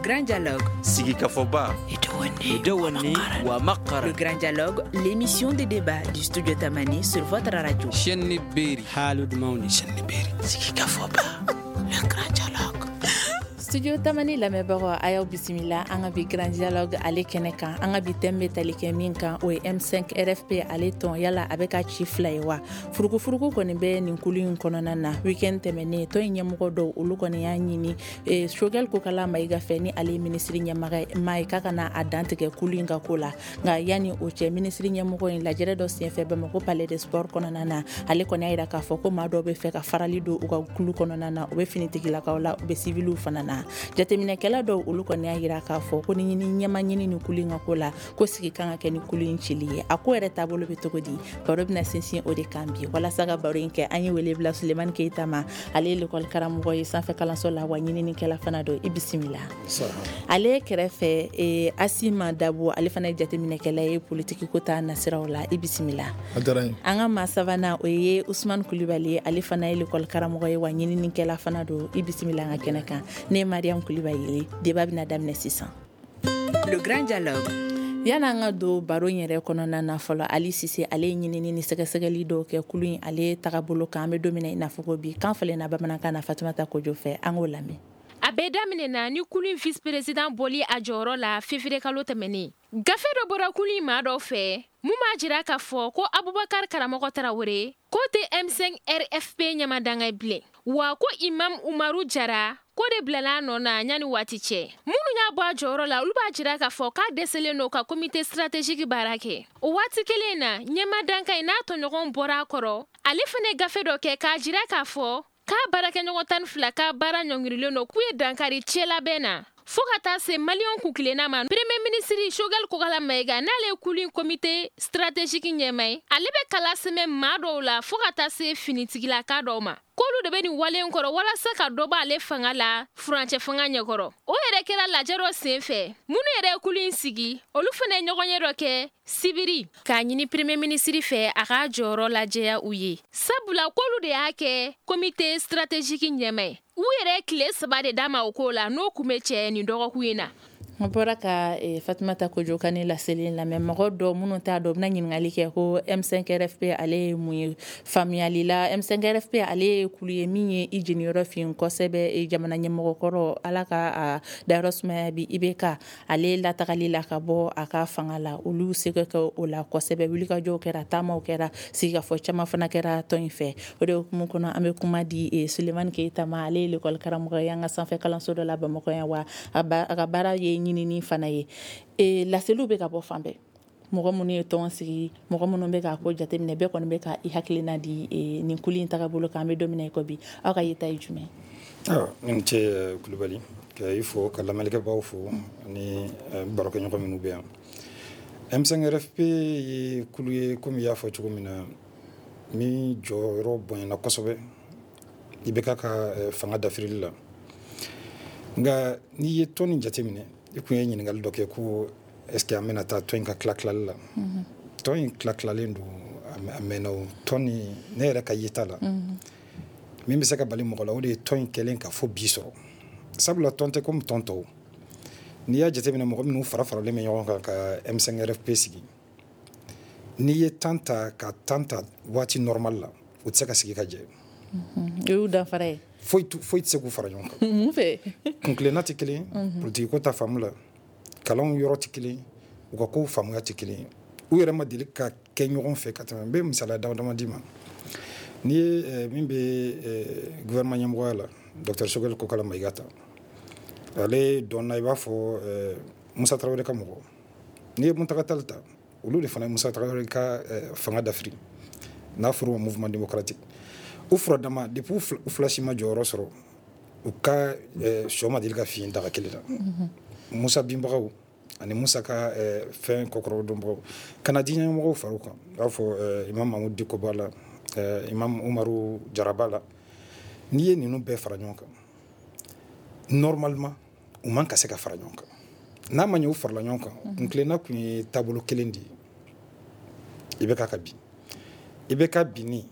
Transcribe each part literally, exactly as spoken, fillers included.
grand dialogue. Sigi Kafoba. Idawani wa Makara. Le grand dialogue, l'émission de débat du studio Tamani sur votre radio. Chenni Beri. Halud Mauni. Chenni Beri. Sigi Kafoba. Le grand dialogue. Studio Tamani lamɛbagaw a y'aw bisimila an ka bi grand dialogue ale kɛnɛ kan an ka bi thème bɛ tali kɛ min kan o ye M cinq R F P ale tɔn yala a bɛ ka ci fila ye wa furukufuruku kɔni bɛ nin kulu in kɔnɔna na weekend tɛmɛnen tɔn in ɲɛmɔgɔ dɔw olu kɔni y'a ɲini Choguel Kokala Mayiga fɛ ni ale ye minisiri ɲɛmaa ye k'a kana a dantigɛ kulu in ka ko la nka yanni o cɛ minisiri ɲɛmɔgɔ in lajɛrɛ dɔ senfɛ Bamako Palais de Sport kɔnɔna na ale kɔni y'a jira k'a fɔ ko maa dɔw bɛ fɛ ka farali don u ka kulu kɔnɔna na u bɛ finitigilakaw la u bɛ civiliw fana na jateminɛkɛla dɔw olu kɔni y'a jira k'a fɔ ko ni ɲɛma ɲini ni kulu in ka ko la ko sigi kan ka kɛ ni kulu in cili ye a ko yɛrɛ taabolo bɛ cogo di baro bɛna sinsin o de kan bi walasa ka baro in kɛ an ye wele bila Sulemani Keyita ma ale ye l'école karamɔgɔ ye sanfɛ kalanso la wa ɲininikɛla fana don i bisimila ale kɛrɛfɛ Asima Dabo ale fana ye jateminɛkɛla ye politiki ko ta nasiraw la i bisimila an ka maa sabanan o ye Usmane Kulibali ale fana ye l'école karamɔgɔ ye wa ɲininikɛla fana don i bisimila an ka kɛnɛ kan ne Mariam Kulibali débat bina daminɛ sisan. Le grand dialogue. Yana an ka don baro in yɛrɛ kɔnɔna na fɔlɔ Ali Sise ale ye ɲinini ni sɛgɛsɛgɛli dɔw kɛ kulu in ale tagabolo kan an bɛ don min na i n'a fɔ ko bi kan falenna bamanankan na Fatumata Kojo fɛ an k'o lamɛn. A bɛɛ daminɛna ni kulu in vice président bɔli a jɔyɔrɔ la février kalo tɛmɛnen. Gafe dɔ bɔra kulu in maa dɔw fɛ mun b'a jira k'a fɔ ko Abubakar Karamɔgɔ Tarawele ko tɛ M cinq R F P ɲamadanga ye bilen wa ko Imam Umaru Jara ko de bilala nɔ na yanni waati cɛ. Minnu y'a bɔ a jɔyɔrɔ la olu b'a jira k'a fɔ k'a dɛsɛlen don ka comité stratégique baara kɛ. O waati kelen na ɲɛmadanka in n'a tɔɲɔgɔn bɔra a kɔrɔ ale fana ye gafe dɔ kɛ k'a jira k'a fɔ k'a baarakɛɲɔgɔn tan ni fila ka baara ɲɔngirilen don k'u ye dankari cɛlabɛn na fo ka taa se maliyɛnw kunkilenna ma premier ministre Choguel Kokala Mayiga n'ale ye kulu in comité stratégique ɲɛma ye ale bɛ kala sɛmɛ maa dɔw la fo ka taa se finitigilaka dɔw ma k'olu de bɛ nin wale in kɔrɔ walasa ka dɔ bɔ ale fanga la furancɛ fanga ɲɛkɔrɔ o yɛrɛ kɛra lajɛ dɔ sen fɛ minnu yɛrɛ ye kulu in sigi olu fana ye ɲɔgɔn ye dɔ kɛ sibiri k'a ɲini premier ministre fɛ a ka jɔyɔrɔ lajɛya u ye sabula k'olu de y'a kɛ comité stratégique ɲɛma ye u yɛrɛ tile saba de d'a ma o ko la n'o kun bɛ cɛ nin dɔgɔkun in na. An bɔra ka Fatumata Kojo ka ni laseli lamɛn mɔgɔ dɔw minnu t'a dɔn bɛna ɲininkali kɛ ko M cinq R F P ale ye mun ye faamuyali la M cinq R F P ale ye kulu ye min ye i jeniyɔrɔ fin kosɛbɛ jamana ɲɛmɔgɔkɔrɔ ala ka dayɔrɔ sumaya bi I B K ale latagali la ka bɔ a ka fanga la olu se ka kɛ o la kosɛbɛ wulikajɔw kɛra taamaw kɛra sigikafɔ caman fana kɛra tɔn in fɛ o de hukumu kɔnɔ an bɛ kuma di Sulemani Keyita ma ale ye l'école karamɔgɔ ye an ka sanfɛ kalanso dɔ la Bamakɔ yan wa a ka baara ye ɲinini fana ye e laseliw bɛ ka bɔ fan bɛɛ mɔgɔ minnu ye tɔn sigi mɔgɔ minnu bɛ ka ko jateminɛ bɛɛ kɔni bɛ ka i hakilina di nin kulu in tagabolo kan an bɛ don min na i ko bi aw ka yeta ye jumɛn. Ni cɛ Kulibali ka i fo ka lamɛnnikɛbaw fo ani barokɛɲɔgɔn minnu bɛ yan M cinq R F P ye kulu ye komi i y'a fɔ cogo min na min jɔyɔrɔ bonyana kosɛbɛ I B K ka fanga dafirili la nka n'i ye tɔn nin jateminɛ I kun ye ɲininkali dɔ kɛ ko est-ce que an bɛna taa tɔn in ka tila tilali la tɔn in tila tilalen don a mɛnna o tɔn nin ne yɛrɛ ka yeta la min bɛ se ka bali mɔgɔ la o de ye tɔn in kɛlen ka fɔ bi sɔrɔ sabula tɔn tɛ komi tɔn tɔw n'i y'a jateminɛ mɔgɔ minnu fara faralen bɛ ɲɔgɔn kan ka M cinq R F P sigi n'i ye tan ta ka tan ta waati normal la o tɛ se ka sigi ka jɛ o y'u danfara ye foyi foyi tɛ se k'u fara ɲɔgɔn kan mun fɛ kunkilenna tɛ kelen politiki ko ta faamu la kalanw yɔrɔ tɛ kelen u ka kow faamuya tɛ kelen u yɛrɛ ma deli ka kɛ ɲɔgɔn fɛ ka tɛmɛ n bɛ misaliya dama dama d'i ma n'i ye min bɛ gouvernement ɲɛmɔgɔya la docteur Choguel Kokala Mayiga ta ale dɔnna I b'a fɔ Musa Tarawele ka mɔgɔ n'i ye Muntaka Tall ta olu de fana ye Musa Tarawele ka fanga dafiri n'a fɔra o ma mouvement démocratique u fura dama depuis u fila si ma jɔyɔrɔ sɔrɔ u ka sɔ ma deli ka fiɲɛ daga kelen la Musa binbagaw ani Musa ka fɛn kɔkɔrɔ dɔnbagaw kana diɲɛmɔgɔw fara u kan i b'a fɔ Imam Mahmud Diko b'a la Imam Umaru Jara b'a la n'i ye ninnu bɛɛ fara ɲɔgɔn kan normalement u man ka se ka fara ɲɔgɔn kan n'a ma ɲɛ u farala ɲɔgɔn kan kunkilenna kun ye taabolo kelen de ye I B K ka bin I B K binni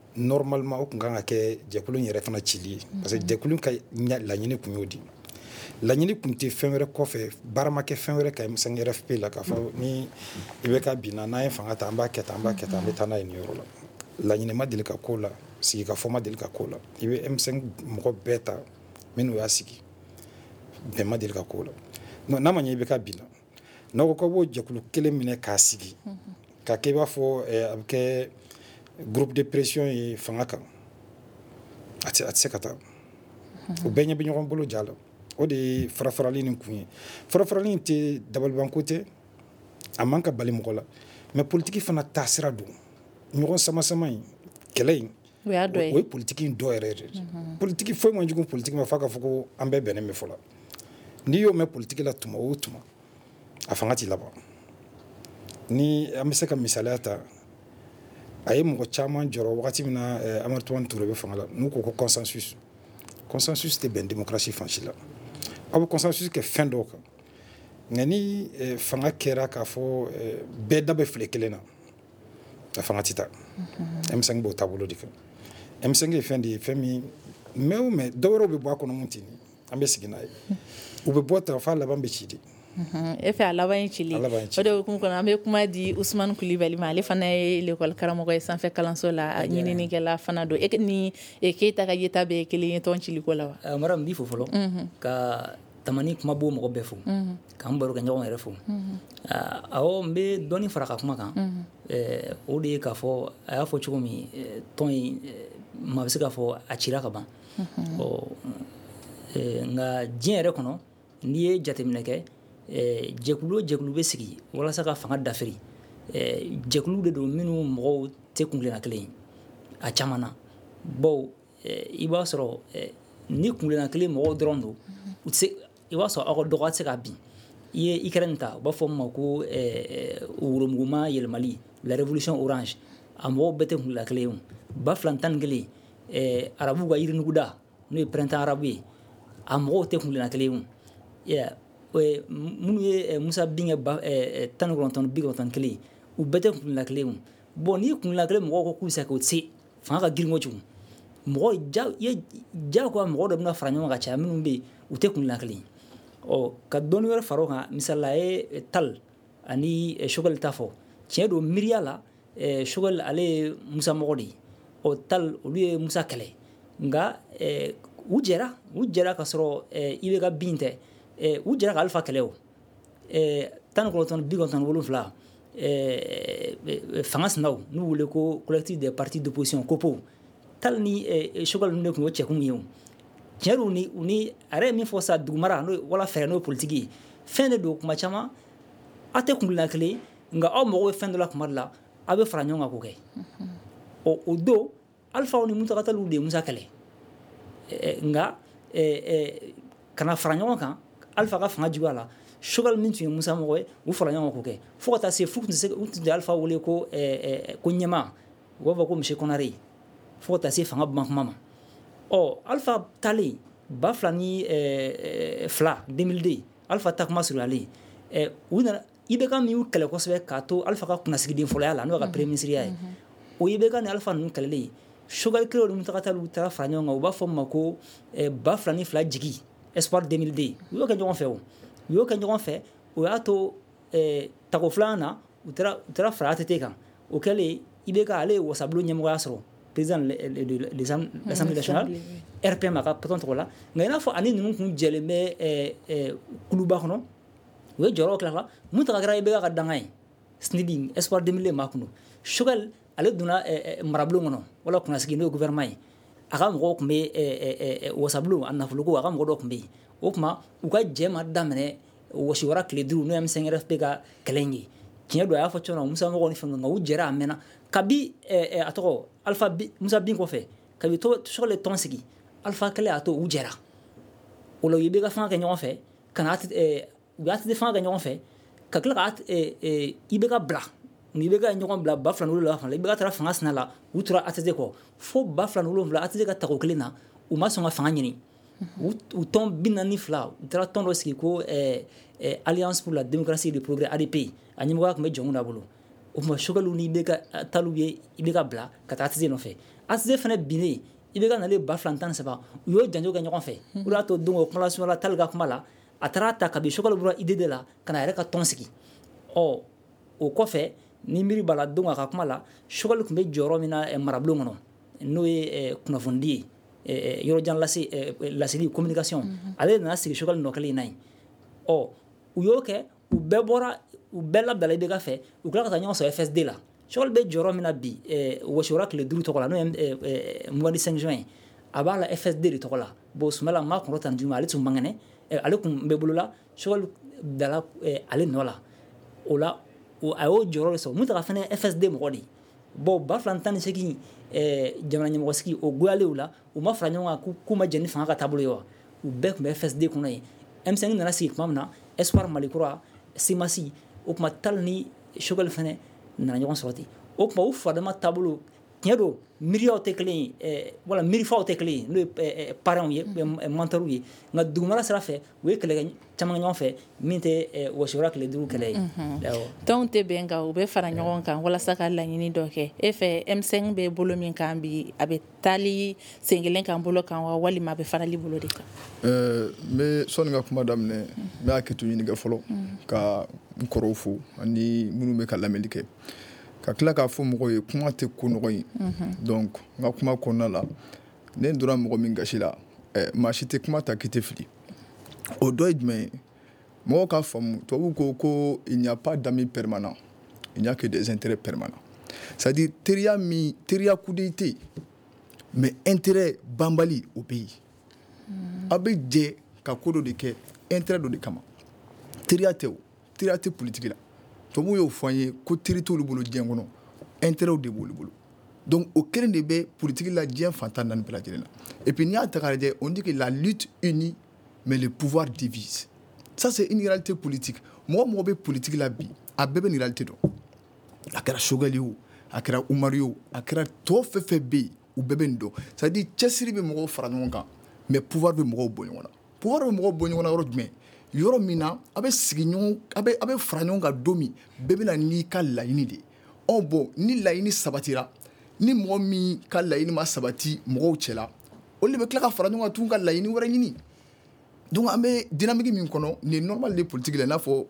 normalement o kun kan ka kɛ jɛkulu in yɛrɛ fana cili ye parce que jɛkulu ka laɲini kun y'o di laɲini kun tɛ fɛn wɛrɛ kɔfɛ baara ma kɛ fɛn wɛrɛ ka M cinq R F P la k'a fɔ ni I B K binna n'an ye fanga ta an b'a kɛ tan an b'a kɛ tan an bɛ taa n'a ye nin yɔrɔ la laɲini ma deli ka k'o la sigi ka fɔ ma deli ka k'o la I bɛ M cinq mɔgɔ bɛɛ ta minnu y'a sigi bɛn ma deli ka k'o la non n'a ma ɲɛ I B K binna n'aw ko k'aw b'o jɛkulu kelen minɛ k'a sigi k'a kɛ I b'a fɔ a bɛ kɛ groupe de pression ye fanga kan a tɛ a tɛ se ka taa o bɛɛ ɲɛ bɛ ɲɔgɔn bolo ja la o de ye farafarali nin kun ye farafarali in tɛ dabalibanko tɛ a man ka bali mɔgɔ la mais politiki fana taasira don ɲɔgɔn sama-sama in kɛlɛ in o ye politiki in dɔ yɛrɛ yɛrɛ de politiki foyi man jugu politiki ma f'a ka fɔ ko an bɛɛ bɛnnen bɛ fɔlɔ n'i y'o mɛn politiki la tuma o tuma a fanga t'i laban ni an bɛ se ka misaliya ta a ye mɔgɔ caman jɔrɔ wagati min na Amadu Tumani Ture bɛ fanga la n'u ko ko consensus consensus tɛ bɛn démocratie fan si la aw bɛ consensus kɛ fɛn dɔw kan nka ni fanga kɛra k'a fɔ bɛɛ da bɛ file kelen na a fanga tɛ taa M cinq b'o taabolo de kan M cinq ye fɛn de ye fɛn min mɛ o mɛ dɔ wɛrɛw bɛ bɔ a kɔnɔ mun tɛ nin an bɛ sigi n'a ye u bɛ bɔ tan f'a laban bɛ ci de e fɛ a laban ye cili o de hukumu kɔnɔ an bɛ kuma di Usumani Kulibali ma ale fana ye l'école karamɔgɔ ye sanfɛ kalanso la ɲininikɛla fana don e ni Keyita ka yeta bɛ kelen ye tɔn ciliko la wa mara n b'i fo fɔlɔ ka tamani kuma b'o mɔgɔ bɛɛ fo k'an baro kɛ ɲɔgɔn yɛrɛ fo awɔ n bɛ dɔɔnin fara ka kuma kan o de ye k'a fɔ a y'a fɔ cogo min tɔn in maa bɛ se k'a fɔ a cira ka ban nka diɲɛ yɛrɛ kɔnɔ n'i ye jateminɛ kɛ jɛkulu o jɛkulu bɛ sigi walasa ka fanga dafiri jɛkulu de don minnu mɔgɔw tɛ kungilenna kelen ye a caman na bawo i b'a sɔrɔ ni kungilenna kelen mɔgɔw dɔrɔn don u tɛ se i b'a sɔrɔ aw ka dɔgɔ tɛ se ka bin i ye i kɛra nin ta u b'a fɔ min ma ko woromuguma yɛlɛmali la révolution orange a mɔgɔw bɛɛ tɛ kungilenna kelen ye ba fila tan ni kelen arabuw ka yirinuguda n'o ye printemps arabu ye a mɔgɔw tɛ kungilenna kelen ye minnu ye Musa Binkɛ tan ni kɔnɔntɔn bi kɔnɔntɔn ni kelen u bɛɛ tɛ kungilenna kelen ye bon ni kungilenna kelen mɔgɔw ko k'u bɛ se k'o se fanga ka girin kojugu mɔgɔ ja ye jagoya mɔgɔ dɔ bɛna fara ɲɔgɔn kan ka caya minnu bɛ yen u tɛ kungilenna kelen ye ɔ ka dɔɔni wɛrɛ fara o kan misali a ye Tal ani Choguel ta fɔ tiɲɛ don miiriya la Choguel ale ye Musa mɔgɔ de ye ɔ Tal olu ye Musa kɛlɛ nka u jɛra u jɛra ka sɔrɔ I B K bin tɛ u jɛra ka Alifa kɛlɛ o tan ni kɔnɔntɔn bi kɔnɔntɔn ni wolonwula fanga sinaw n'u wele ko collectif des partis d'opposition COPO Tal ni Choguel ninnu de tun y'o cɛkun ye o tiɲɛ don u ni a yɛrɛ ye min fɔ sa dugumara n'o wala fɛɛrɛ n'o ye politiki ye fɛn de don kuma caman aw tɛ kungilenna kelen ye nka aw mago bɛ fɛn dɔ la tuma dɔ la aw bɛ fara ɲɔgɔn kan k'o kɛ ɔ o don Alifa ni Musa Taliw de ye Musa kɛlɛ nka kana fara ɲɔgɔn kan Alifa ka fanga juguya la Choguel min tun ye Musa mɔgɔ ye u fara ɲɔgɔn kan k'o kɛ fo ka taa se fo u tun tɛ Alifa wele ko ko ɲɛmaa u b'a fɔ ko monsieur Konare fo ka taa se fanga bankuma ma ɔ Alifa taalen ba fila ni fila deux mille deux Alifa ta kuma surunyalen u nana I B K min y'u kɛlɛ kosɛbɛ k'a to Alifa ka kunnasigiden fɔlɔya la n'o ka premier ministeriya ye o I B K ni Alifa ninnu kɛlɛlen Choguel kelen ni Musa Taliw taara fara ɲɔgɔn kan u b'a fɔ min ma ko ba fila ni fila jigi Espoir deux mille deux u y'o kɛ ɲɔgɔn fɛ o u y'o kɛ ɲɔgɔn fɛ o y'a to tako filanan na u taara u taara fara A T T kan o kɛlen I B K ale ye wasabulon ɲɛmɔgɔya sɔrɔ président de l'Assemblée nationale R P M a ka patron tɔgɔ la nka i n'a fɔ ani ninnu tun jɛlen bɛ kuluba kɔnɔ u ye jɔyɔrɔ tila la mun ta ka kɛra I B K ka danga ye S N I D Espoir deux mille deux maa kun don Choguel ale donna marabulon kɔnɔ wala kunnasigi n'o ye gouvernement ye a ka mɔgɔw tun bɛ wasabulon a nafoloko a ka mɔgɔ dɔ tun bɛ yen o tuma u ka jɛ ma daminɛ wɔsiwara tile duuru n'o ye M cinq R F P ka kɛlɛ in ye tiɲɛ don a y'a fɔ cogo min na Musa mɔgɔw ni fɛn nka u jɛra a mɛnna kabi a tɔgɔ Alifa Musa bin kɔfɛ kabi Choguel ye tɔn sigi Alifa kɛlɛ y'a to u jɛra o la u ye I B K fanga kɛ ɲɔgɔn fɛ ka na u y'a tɛ fanga kɛ ɲɔgɔn fɛ ka tila ka I B K bila ni I B K ye ɲɔgɔn bila ba fila ni wolonwula fana I B K taara fanga sina la u tora A T T kɔ fo ba fila ni wolonwula A T T ka tako kelen na u ma sɔn ka fanga ɲini u tɔn bi naani fila u taara tɔn dɔ sigi ko Alliance pour la démocratie et le progrès A D P a ɲɛmɔgɔya tun bɛ jɔnw na bolo o tuma Choguel ni I B K Taliw ye I B K bila ka taa A T T nɔfɛ A T T fana binnen i bɛ ka nalen ba fila tan ni saba u y'o janjo kɛ ɲɔgɔn fɛ o de y'a to don o kuma la sunɔgɔla Tali ka kuma la a taara ta kabi Choguel bɔra I D de la ka na a yɛrɛ ka tɔn sigi ɔ o kɔfɛ ni miiri b'a la don a ka kuma la Choguel tun bɛ jɔyɔrɔ min na marabulon kɔnɔ n'o ye kunnafonidi ye yɔrɔjan lase laseli communication ale nana sigi Choguel nɔ kelen in na yen ɔ u y'o kɛ u bɛɛ bɔra u bɛɛ labdala I B K fɛ u tila ka taa ɲɔgɔn sɔrɔ F S D la Choguel bɛ jɔyɔrɔ min na bi wɔsiwara tile duuru tɔgɔ la n'o ye vingt-cinq juin a b'a la F S D de tɔgɔ la bon Sumala maa kɔrɔ tan juma ale tun man kɛnɛ ale tun bɛ bolola Choguel dala ale nɔ la o la a y'o jɔyɔrɔ de sɔrɔ mun ta fana F S D mɔgɔ de bon ba fila tan ni seegin jamana ɲɛmɔgɔsigi o goyalen u la u ma fara ɲɔgɔn kan k'u ma jɛn ni fanga ka taabolo ye wa u bɛɛ tun bɛ F S D kɔnɔ yen M cinq nana sigi tuma min na Espoir Malikura Semasi o tuma Tali ni Choguel fana nana ɲɔgɔn sɔrɔ ten o tuma u faradama taabolo tiɲɛ don miiriyaw tɛ kelen ye wala miirifaw tɛ kelen ye n'o ye parents ye mentors ye nka dugumala sira fɛ u ye kɛlɛ caman ɲɔgɔn fɛ min tɛ wɔsiwara tile duuru kɛlɛ ye tɔnw tɛ bɛn kan u bɛ fara ɲɔgɔn kan walasa ka laɲini dɔ kɛ e fɛ M cinq bɛ bolo min kan bi a bɛ taali sen kelen kan bolo kan wa walima a bɛ farali bolo de kan n bɛ sɔnni ka kuma daminɛ n bɛ hakɛto ɲini kɛ fɔlɔ ka n kɔrɔw fo ani minnu bɛ ka lamɛnni kɛ ka tila k'a fɔ mɔgɔw ye kuma tɛ ko nɔgɔ ye donc n ka kuma kɔnɔna la ne donna mɔgɔ min gasi la maa si tɛ kuma ta k'i tɛ fili o dɔ ye jumɛn ye mɔgɔw ka faamu tubabuw ko ko il n'y a pas d'amis permanents il n'y a que des intérêts permanents c'est à dire teriya min teriya kuden tɛ yen mais intérêt banbali o bɛ yen a bɛ jɛ ka ko dɔ de kɛ intérêt dɔ de kama teriya tɛ o teriya tɛ politique la tubabuw y'o fɔ an ye ko teri t'olu bolo diɲɛ kɔnɔ intérêt de b'olu bolo donc au kelen de bɛ politique la diɲɛ fantan naani bɛɛ lajɛlen na et puis n'i y'a ta k'a lajɛ on dit que la lutte unit mais le pouvoir divise ça c'est une réalité politique mɔgɔ mɔgɔ bɛ politique la bi a bɛɛ bɛ nin réalité dɔn a kɛra Choguel ye o a kɛra Umaru ye o a kɛra tɔ fɛn fɛn bɛ yen u bɛɛ bɛ nin dɔn c'est à dire cɛsiri bɛ mɔgɔw fara ɲɔgɔn kan mais pouvoir bɛ mɔgɔw bɔ ɲɔgɔn na pouvoir bɛ mɔgɔw bɔ ɲɔgɔn na yɔrɔ jumɛn yɔrɔ min na a bɛ sigi ɲɔgɔn a bɛ a bɛ fara ɲɔgɔn kan don min bɛɛ bɛ na n'i ka laɲini de ɔ bon ni laɲini sabatira ni mɔgɔ min ka laɲini ma sabati mɔgɔw cɛla olu de bɛ tila ka fara ɲɔgɔn kan tun ka laɲini wɛrɛ ɲini donc an bɛ dynamique min kɔnɔ nin ye normal de politique la i n'a fɔ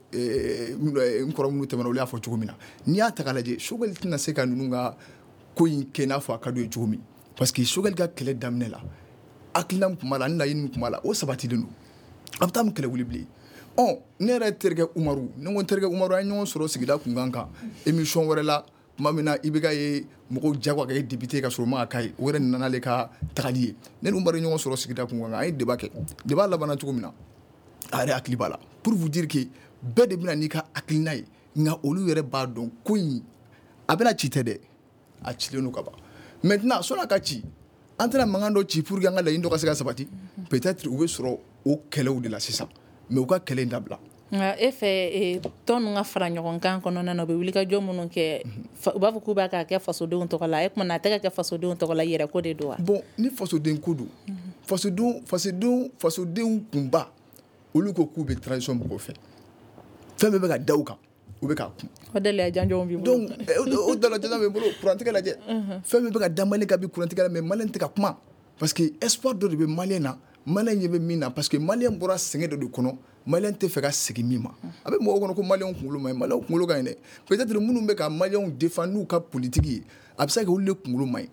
n kɔrɔ minnu tɛmɛna olu y'a fɔ cogo min na n'i y'a ta k'a lajɛ Choguel tɛna se ka ninnu ka ko in kɛ i n'a fɔ a ka d'u ye cogo min parce que Choguel ka kɛlɛ daminɛ la hakilina min tun b'a la ani laɲini min tun b'a la o sabatilen don a bɛ taa min kɛlɛ wuli bilen ɔ ne yɛrɛ terikɛ Umaru ne ko n terikɛ Umaru an ye ɲɔgɔn sɔrɔ sigida kunkan kan émission wɛrɛ la tuma min na I B K ye mɔgɔw jagoya ka kɛ député ka sɔrɔ o ma ka k'a ye o yɛrɛ nana ale ka tagali ye ne ni Umaru ye ɲɔgɔn sɔrɔ sigida kunkan kan an ye débat kɛ débat labanna cogo min na a yɛrɛ hakili b'a la pour vous dire que bɛɛ de bɛna n'i ka hakilina ye nka olu yɛrɛ b'a dɔn ko in a bɛna ci tɛ dɛ a cilen don ka ban maintenant sɔnni a ka ci an tɛna mankan dɔ ci pour que an ka laɲini dɔ ka se ka sabati peut-être u bɛ sɔrɔ o kɛlɛw de la sisan mais u ka kɛlɛ in dabila nka e fɛ tɔn ninnu ka fara ɲɔgɔn kan kɔnɔna na u bɛ wulikajɔ minnu kɛ u b'a fɔ k'u b'a kɛ fasodenw tɔgɔ la e tuma na a tɛ ka kɛ fasodenw tɔgɔ la yɛrɛ ko de don wa bon ni fasoden ko don fasodenw fasodenw fasodenw kunba olu ko k'u bɛ transition mɔgɔw fɛ fɛn bɛɛ bɛ ka da u kan u bɛ k'a kun o dalila janjɔnw b'i bolo donc o dalila janjɔnw b'i bolo kurantigɛ lajɛ fɛn bɛɛ bɛ ka da Malien kan bi kurantigɛ la mais Malien tɛ ka kuma parce que espoir dɔ de bɛ Malien na Malien ɲɛ bɛ min na parce que Malien bɔra sɛgɛn dɔ de kɔnɔ Malien tɛ fɛ ka segin min ma a bɛ mɔgɔw kɔnɔ ko Malien kunkolo ma ɲi Malien kunkolo ka ɲi dɛ peut-être minnu bɛ ka Malien défendre n'u ka politique ye a bɛ se ka kɛ olu de kunkolo ma ɲi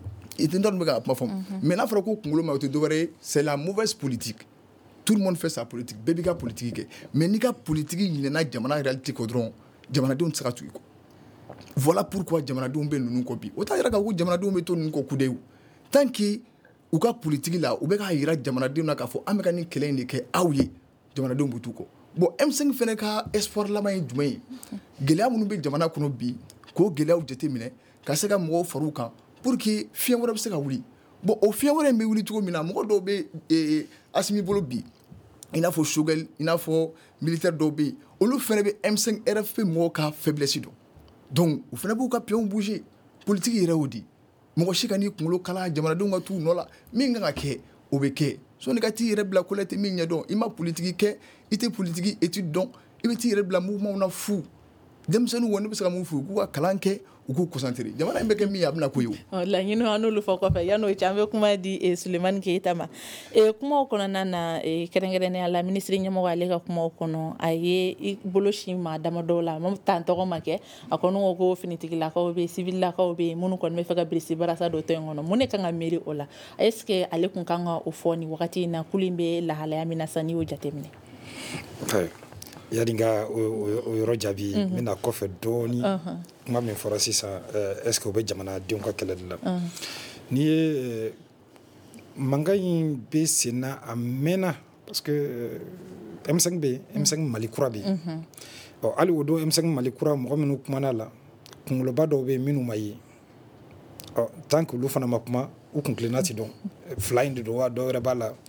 i tɛ n tɔ bɛ ka kuma fɔ mais n'a fɔra ko kunkolo ma ɲi o tɛ dɔwɛrɛ ye c'est la mauvaise politique tout le monde fait sa politique bɛɛ b'i ka politique kɛ mais n'i ka politique ɲinɛna jamana réalité kɔ dɔrɔn jamanadenw tɛ se ka tugu i kɔ voilà pourquoi jamanadenw bɛ ninnu kɔ bi o t'a yira k'a fɔ ko jamanadenw bɛ to ninnu kɔ kudayi o tant que u ka politique la u bɛ k'a yira jamanadenw na k'a fɔ an bɛ ka nin kɛlɛ in de kɛ aw ye jamanadenw bɛ t'u kɔ bon M cinq fana ka espoir laban ye jumɛn ye gɛlɛya minnu bɛ jamana kɔnɔ bi k'o gɛlɛyaw jateminɛ ka se ka mɔgɔw far'u kan pour que fiɲɛ wɛrɛ bɛ se ka wuli bon o fiɲɛ wɛrɛ in bɛ wuli cogo min na mɔgɔ dɔw bɛ Asimi bolo bi i n'a fɔ Choguel i n'a fɔ militaire dɔw bɛ yen olu fana bɛ M cinq R F P mɔgɔw ka faiblesse dɔn donc u fana b'u ka pions bouger politique yɛrɛ y'o di mɔgɔ si ka n'i kunkolo kala jamanadenw ka t'u nɔ la min kan ka kɛ o bɛ kɛ sɔnni ka t'i yɛrɛ bila ko la tɛ min ɲɛ dɔn i ma politique kɛ i tɛ politique étude dɔn i bɛ t'i yɛrɛ bila mouvement na fu denmisɛnninw kɔni ne bɛ se ka mun f'u ye u k'u ka kalan kɛ u k'u concentré jamana in bɛ kɛ min ye a bɛna k'o ye o. laɲini an n'olu fɔ kɔfɛ yan'o cɛ an bɛ kuma di Sulemani Keyita ma kumaw kɔnɔna na kɛrɛnkɛrɛnnenya la minisiri ɲɛmɔgɔ ale ka kumaw kɔnɔ a ye i bolo sin maa damadɔw la ma taa tɔgɔ ma kɛ a kɔni ko ko finitigilakaw bɛ yen sivililakaw bɛ yen minnu kɔni bɛ fɛ ka birisi barasa dɔ to yen kɔnɔ mun de kan ka miiri o la est-ce que ale kun kan ka o fɔ nin wagati in na kulu in bɛ lahalaya min na sa n'i y'o jateminɛ. yani n ka o yɔrɔ jaabi n bɛna kɔfɛ dɔɔni kuma min fɔra sisan est-ce que o bɛ jamanadenw ka kɛlɛ de la n'i ye mankan in bɛ sen na a mɛnna parce que M cinq bɛ yen M cinq Mali kura bɛ yen ɔ hali o don M cinq Mali kura mɔgɔ minnu kumana la kunkoloba dɔw bɛ yen minnu ma ye ɔ tant que olu fana ma kuma u kun tilenna ti dɔn fila in de don wa dɔw wɛrɛ b'a la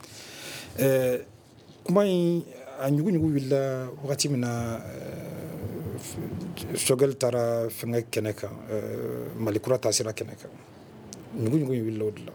kuma in a ɲuguɲugu wulila wagati min na Choguel taara fɛngɛ kɛnɛ kan Mali kura taasira kɛnɛ kan ɲuguɲugu in wulila o de la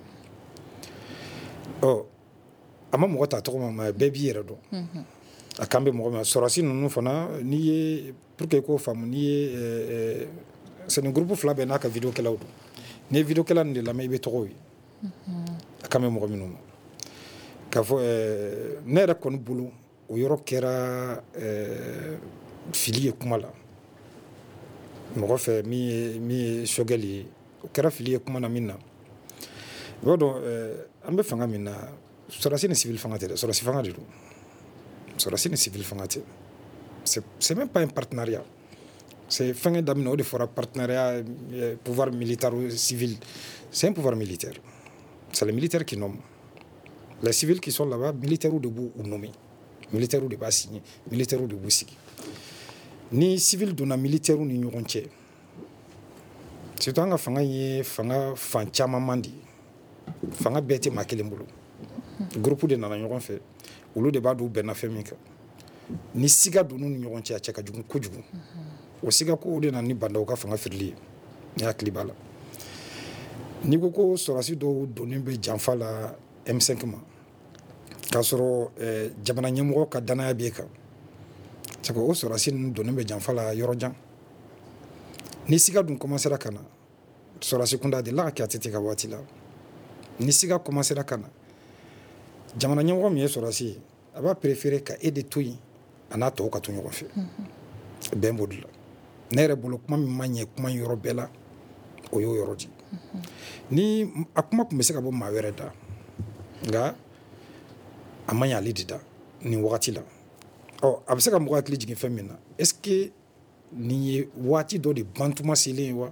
ɔ a ma mɔgɔ ta tɔgɔ ma bɛɛ b'i yɛrɛ dɔn a kan bɛ mɔgɔ min sɔrɔsi ninnu fana n'i ye pour que i k'o faamu n'i ye c'est ni groupe fila bɛɛ n'a ka vidéo kɛlaw don n'i ye vidéo kɛla nin de lamɛn i bɛ tɔgɔw ye a kan bɛ mɔgɔ minnu ma k'a fɔ ne yɛrɛ kɔni bolo o yɔrɔ kɛra fili ye kuma la mɔgɔ fɛ min ye Choguel ye o kɛra fili ye kuma na min na i b'a dɔn an bɛ fanga min na sɔrɔsi ni civil fanga tɛ dɛ sɔrɔsi fanga de don sɔrɔsi ni civil fanga tɛ c'est même pas un partenariat c'est fɛngɛ daminɛ o de fɔra partenariat pouvoir militaire ou civil c'est un pouvoir militaire c'est les militaires qui nomment les civils qui sont là-bas militaires de b'u nommer militaires de b'a signer militaires de b'u sigi ni civil donna militaires ni ɲɔgɔn cɛ surtout an ka fanga ye fanga fan caman man di fanga bɛɛ tɛ maa kelen bolo groupe de nana ɲɔgɔn fɛ olu de b'a dɔn u bɛnna fɛn min kan ni siga donn'u ni ɲɔgɔn cɛ a cɛ ka jugu kojugu o siga ko o de nana ni bandaw ka fanga firili ye ni hakili b'a la n'i ko ko sɔrɔsi dɔw donnen bɛ janfa la M cinq ma k'a sɔrɔ jamana ɲɛmɔgɔ ka danaya b'e kan c'est que o sɔrɔsi ninnu donnen bɛ janfa la yɔrɔ jan ni siga dun commencera ka na sɔrɔsi kunda a delila ka kɛ a tɛ ten ka waati la ni siga commencera ka na jamana ɲɛmɔgɔ min ye sɔrɔsi ye a b'a préférer ka e de to yen a n'a tɔw ka to ɲɔgɔn fɛ bɛn b'o de la ne yɛrɛ bolo kuma min ma ɲɛ kuma yɔrɔ bɛɛ la o y'o yɔrɔ di ni a kuma tun bɛ se ka bɔ maa wɛrɛ da nka a ma ɲɛ ale de da nin wagati la ɔ a bɛ se ka mɔgɔ hakili jigin fɛn min na est-ce que nin ye waati dɔ de bantuma selen ye wa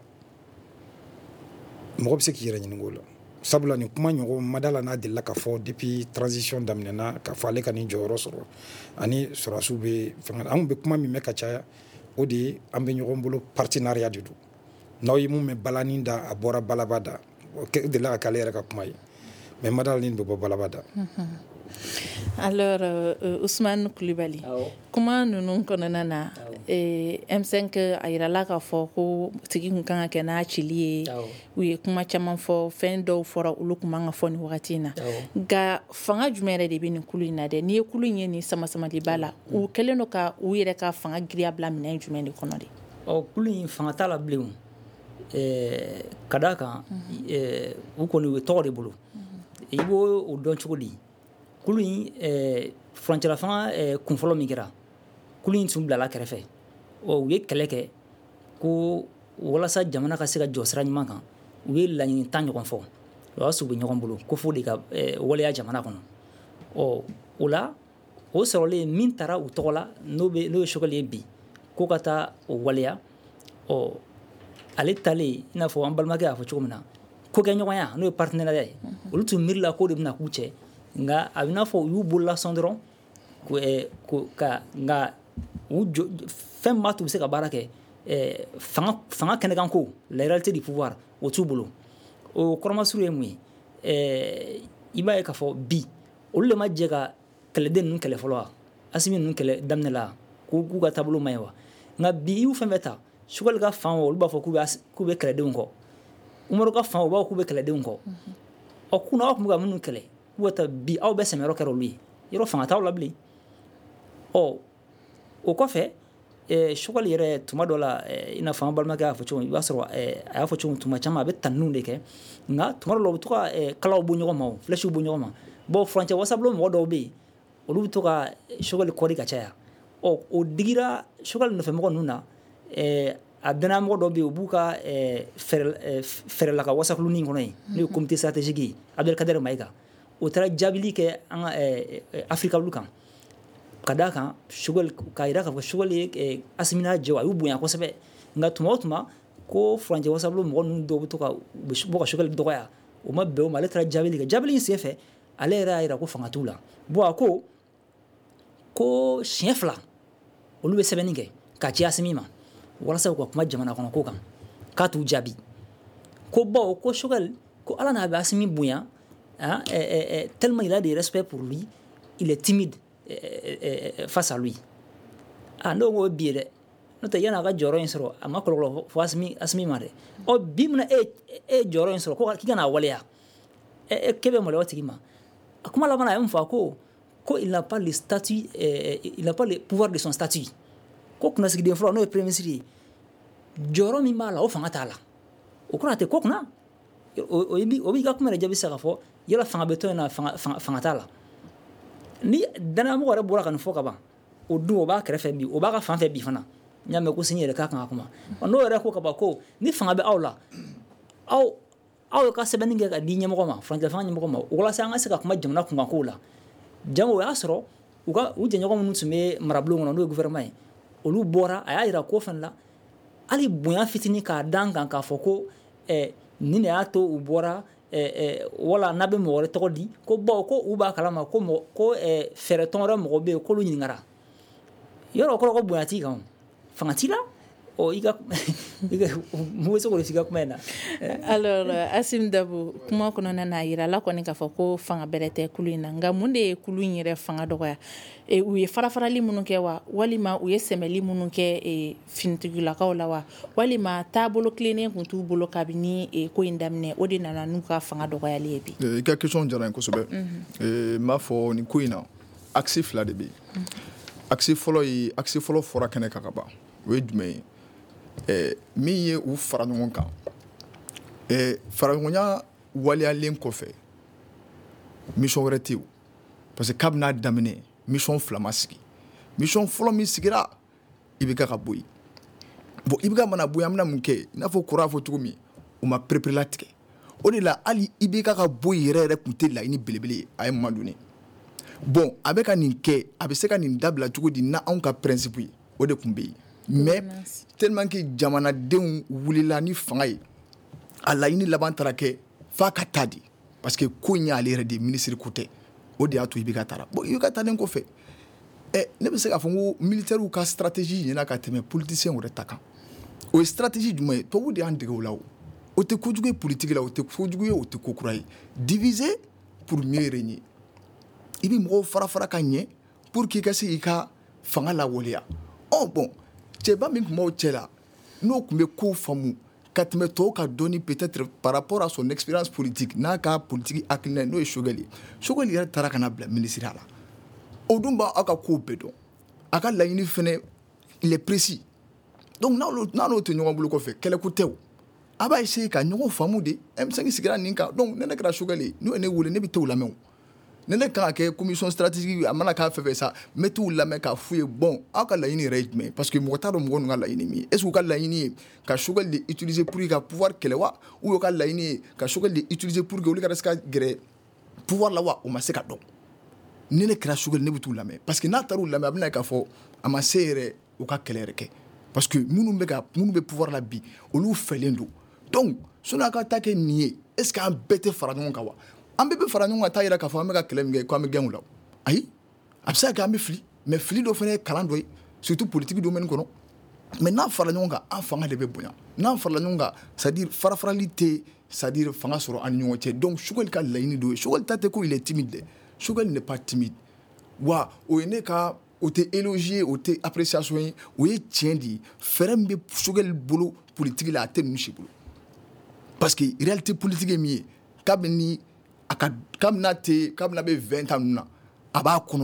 mɔgɔ bɛ se k'i yɛrɛ ɲininka o la sabula nin kuma ɲɔgɔn ma da la n'a delila ka fɔ depuis transition daminɛna ka fɔ ale ka nin jɔyɔrɔ sɔrɔ ani sɔrɔsiw bɛ fɛngɛ anw bɛ kuma min mɛn ka caya o de ye an bɛ ɲɔgɔn bolo partenariat de don n'aw ye mun mɛn balani da a bɔra balaba da o delila ka k'ale yɛrɛ ka kuma ye mais ma da la nin bɛ bɔ balaba da. Alors euh, Ousmane Coulibaly kuma ninnu kɔnɔna na M cinq a yirala k'a fɔ ko tigi kun kan ka kɛ n'a cili ye u ye kuma caman fɔ fɛn dɔw fɔra olu kun man ka fɔ nin wagati in na nka fanga jumɛn yɛrɛ de bɛ nin kulu in na dɛ n'i ye kulu in ye nin sama-samaliba la u kɛlen don ka u yɛrɛ ka fanga giriya bila minɛn jumɛn de kɔnɔ de. ɔ kulu in fanga t'a la bilen ka d'a kan u kɔni u ye tɔgɔ de bolo i b'o o dɔn cogo di kulu in furancɛla fanga kun fɔlɔ min kɛra kulu in tun bilala kɛrɛfɛ ɔ u ye kɛlɛ kɛ ko walasa jamana ka se ka jɔ sira ɲuman kan u ye laɲini tan ɲɔgɔn fɔ o y'a sɔrɔ u bɛ ɲɔgɔn bolo ko fo de ka waleya jamana kɔnɔ ɔ o la o sɔrɔlen min taara u tɔgɔ la n'o bɛ n'o ye Choguel ye bi ko ka taa o waleya ɔ ale talen i n'a fɔ an balimakɛ y'a fɔ cogo min na ko kɛ ɲɔgɔnya n'o ye partenariat ye olu tun miirila k'o de bɛna k'u cɛ nka a bɛ n'a fɔ u y'u bolola sɔn dɔrɔn ko ka nka u jɔ fɛn min b'a to u bɛ se ka baara kɛ fanga fanga kɛnɛkan ko la réalité du pouvoir o t'u bolo o kɔrɔmasuru ye mun ye i b'a ye k'a fɔ bi olu de ma jɛ ka kɛlɛden ninnu kɛlɛ fɔlɔ wa Asimi ninnu kɛlɛ daminɛ la k'u k'u ka taabolo ma ɲi wa nka bi i y'u fɛn bɛɛ ta Choguel ka fan olu b'a fɔ k'u bɛ k'u bɛ kɛlɛdenw kɔ Umaru ka fan o b'a fɔ k'u bɛ kɛlɛdenw kɔ ɔ kunna aw tun bɛ ka minnu kɛlɛ k'u ka taa bi aw bɛ sɛmɛyɔrɔ kɛra olu ye yɔrɔ fanga t'aw la bilen ɔ o kɔfɛ eh chogal yɛrɛ tuma dɔ la i n'a fɔ an balimakɛ y'a fɔ cogo min i b'a sɔrɔ a y'a fɔ cogo min tuma caman a bɛ tanninw de kɛ nka tuma dɔ la u bɛ to ka kalaw bɔ ɲɔgɔn ma o flèches bɔ ɲɔgɔn ma bon furancɛ wasabulon mɔgɔ dɔw bɛ yen olu bɛ to ka chogal kɔri ka caya ɔ o digira chogal nɔfɛmɔgɔ ninnu na a bɛnna mɔgɔ dɔw bɛ yen u b'u ka fɛɛrɛ la ka wasakuluni kɔnɔ yen n'o ye comité stratégique ye Abdelkader Maïga o taara jaabili kɛ an ka Afrika wulu kan ka d'a kan chogal k'a jira k'a fɔ chogal ye Asimina Jɛw a y'u bonya kosɛbɛ nka tuma o tuma ko furancɛ wasabulon mɔgɔ ninnu dɔw bɛ to ka bɔ ka chogal dɔgɔya o ma bɛn o ma ale taara jaabili kɛ jaabili in senfɛ ale yɛrɛ y'a jira ko fanga t'u la bon a ko ko siɲɛ fila olu bɛ sɛbɛnni kɛ ka ci Asimi ma walasa u ka kuma jamana kɔnɔ ko kan k'a t'u jaabi ko bon ko chogal ko ala n'a bɛ Asimi bonya hein, eh, eh, tellement il a de respect pour lui il est timide eh, eh, face à lui ah n'o ko bi dɛ n'o tɛ yan'a ka jɔyɔrɔ in sɔrɔ a ma kɔlɔlɔ fɔ Asimi Asimi ma dɛ ɔ bi mun na e e jɔyɔrɔ in sɔrɔ ko k'i kana waleya e k'e bɛ maloya o tigi ma a kuma laban a ye mun fɔ ko ko il n'a pas le statut eh, il n'a pas le pouvoir de son statut ko kunnasigiden fɔlɔ n'o ye premier ministre ye jɔyɔrɔ min b'a la o fanga t'a la o kɔrɔ a tɛ ko kunna o b'i ka kuma yɛrɛ jaabi sisan k'a fɔ yala fanga bɛ tɔn in na fanga t'a la ni danayamɔgɔ yɛrɛ bɔra ka nin fɔ ka ban o dun o b'a kɛrɛfɛ bi o b'a ka fan fɛ bi fana n y'a mɛn ko sini yɛrɛ k'a kan ka kuma n'o yɛrɛ ko ka ban ko ni fanga bɛ aw la aw aw ka sɛbɛnni kɛ ka di ɲɛmɔgɔ ma furancɛ fanga ɲɛmɔgɔ ma walasa an ka se ka kuma jamana kunkankow la jango o y'a sɔrɔ u ka u jɛɲɔgɔn minnu tun bɛ marabulon kɔnɔ n'o ye gouvernement ye olu bɔra a y'a jira ko fana la hali bonya fitinin k'a dan kan k'a fɔ ko nin de y'a to u bɔra wala n'a bɛ mɔgɔ wɛrɛ tɔgɔ di ko bon ko u b'a kalama ko ko fɛɛrɛ tɔn wɛrɛ mɔgɔ bɛ yen k'olu ɲininkara yɔrɔ o kɔrɔ ko bonya t'i kan fanga t'i la ɔ i ka mun bɛ se k'o de f'i ka kuma in na. alors Asim Dabo kuma kɔnɔna na a yirala kɔni k'a fɔ ko fanga bɛrɛ tɛ kulu in na nka mun de ye kulu in yɛrɛ fanga dɔgɔya u ye farafarali minnu kɛ wa walima u ye sɛmɛli minnu kɛ finitigilakaw la wa walima taabolo tilennen tun t'u bolo kabini ko in daminɛ o de nana n'u ka fanga dɔgɔyali ye bi. i ka question diyara n ye kosɛbɛ n b'a fɔ nin ko in na axe fila de bɛ yen axe fɔlɔ ye axe fɔlɔ fɔra kɛnɛ kan ka ban o ye jumɛn ye Eh, min ye u fara ɲɔgɔn kan eh, faraɲɔgɔnya waliyalen kɔfɛ mission wɛrɛ tɛ yen parce que kabin'a daminɛ mission fila ma sigi mission fɔlɔ min sigira I B K ka bɔ yen bon I B K mana bɔ yen an bɛna mun kɛ i n'a fɔ kɔrɔ y'a fɔ cogo min u ma perepere latigɛ o de la hali I B K ka bɔ yen yɛrɛ yɛrɛ tun tɛ laɲini belebele ye a ye Mamadu ne bon a bɛ ka nin kɛ a bɛ se ka nin dabila cogo di n'anw ka principe ye o de tun bɛ yen mais tellement que jamanadenw wulila ni fanga ye a laɲini laban taara kɛ f'a ka taa di parce que ko in y'ale yɛrɛ de ministre ko tɛ o de y'a to I B K taara bon I B K taalen kɔfɛ ɛ ne bɛ se k'a fɔ n ko militaires ka stratégie ɲɛna ka tɛmɛ politiciens wɛrɛ ta kan o ye stratégie jumɛn ye tubabuw de y'an dege o la o o tɛ kojugu ye politique la o tɛ kojugu ye o tɛ ko kura ye diviser pour mieux régner i bɛ mɔgɔw fara fara ka ɲɛ pour que i ka se k'i ka fanga lawaleya oh bon cɛba min tun b'aw cɛ la n'o tun bɛ kow faamu ka tɛmɛ tɔw ka dɔnni peut-être par rapport à son expérience politique n'a ka politique hakilina n'o ye Choguel ye Choguel yɛrɛ taara ka na bila ministre la o dun b'aw ka kow bɛɛ dɔn a ka laɲini fɛnɛ il est précis donc n'aw tɛ ɲɔgɔn bolo kɔfɛ kɛlɛko tɛ o a b'a essayer ka ɲɔgɔn faamu de M cinq sigira nin kan donc ne ne kɛra Choguel ye n'o ye ne wele ne bɛ t'o lamɛn o ne ne kan ka kɛ commission stratégique a mana k'a fɛn fɛn sa n bɛ t'u lamɛn k'a f'u ye bon aw ka laɲini yɛrɛ ye jumɛn parce que mɔgɔ t'a dɔn mɔgɔ ninnu ka laɲini min ye est ce que u ka laɲini ye ka Choguel de utiliser pour ka pouvoir kɛlɛ wa ou u ka laɲini ye ka Choguel de utiliser pour que olu ka se ka gɛrɛ pouvoir la wa o ma se ka dɔn ne ne kɛra Choguel ne bɛ t'u lamɛn parce que n'a taara u lamɛn a bɛna ye k'a fɔ a ma se yɛrɛ u ka kɛlɛ yɛrɛ kɛ parce que minnu bɛ ka minnu bɛ pouvoir la bi olu fɛlen don donc sɔnni a ka taa kɛ nin ye est ce que an bɛɛ tɛ fara ɲɔgɔn kan wa an bɛɛ bɛ fara ɲɔgɔn kan taa yira k'a fɔ an bɛ ka kɛlɛ min kɛ ko an bɛ gɛn u la ayi a bɛ se ka kɛ an bɛ fili mais fili dɔ fana ye kalan dɔ ye surtout politique domaine kɔnɔ mais n'a farala ɲɔgɔn kan an fanga de bɛ bonya n'an farala ɲɔgɔn kan c'est à dire farafarali tɛ c'est à dire fanga sɔrɔ an ni ɲɔgɔn cɛ donc Choguel ka laɲini dɔ ye Choguel ta tɛ ko il est timide dɛ Choguel n'est pas timide wa o ye ne ka o tɛ élogier o tɛ appréciation ye o ye tiɲɛ de ye fɛɛrɛ min bɛ Choguel bolo politique la a tɛ ninnu si bolo parce que réalité politique ye min ye kabini a ka kabini n'a tɛ kabini a bɛ vingt ans ninnu na a b'a kɔnɔ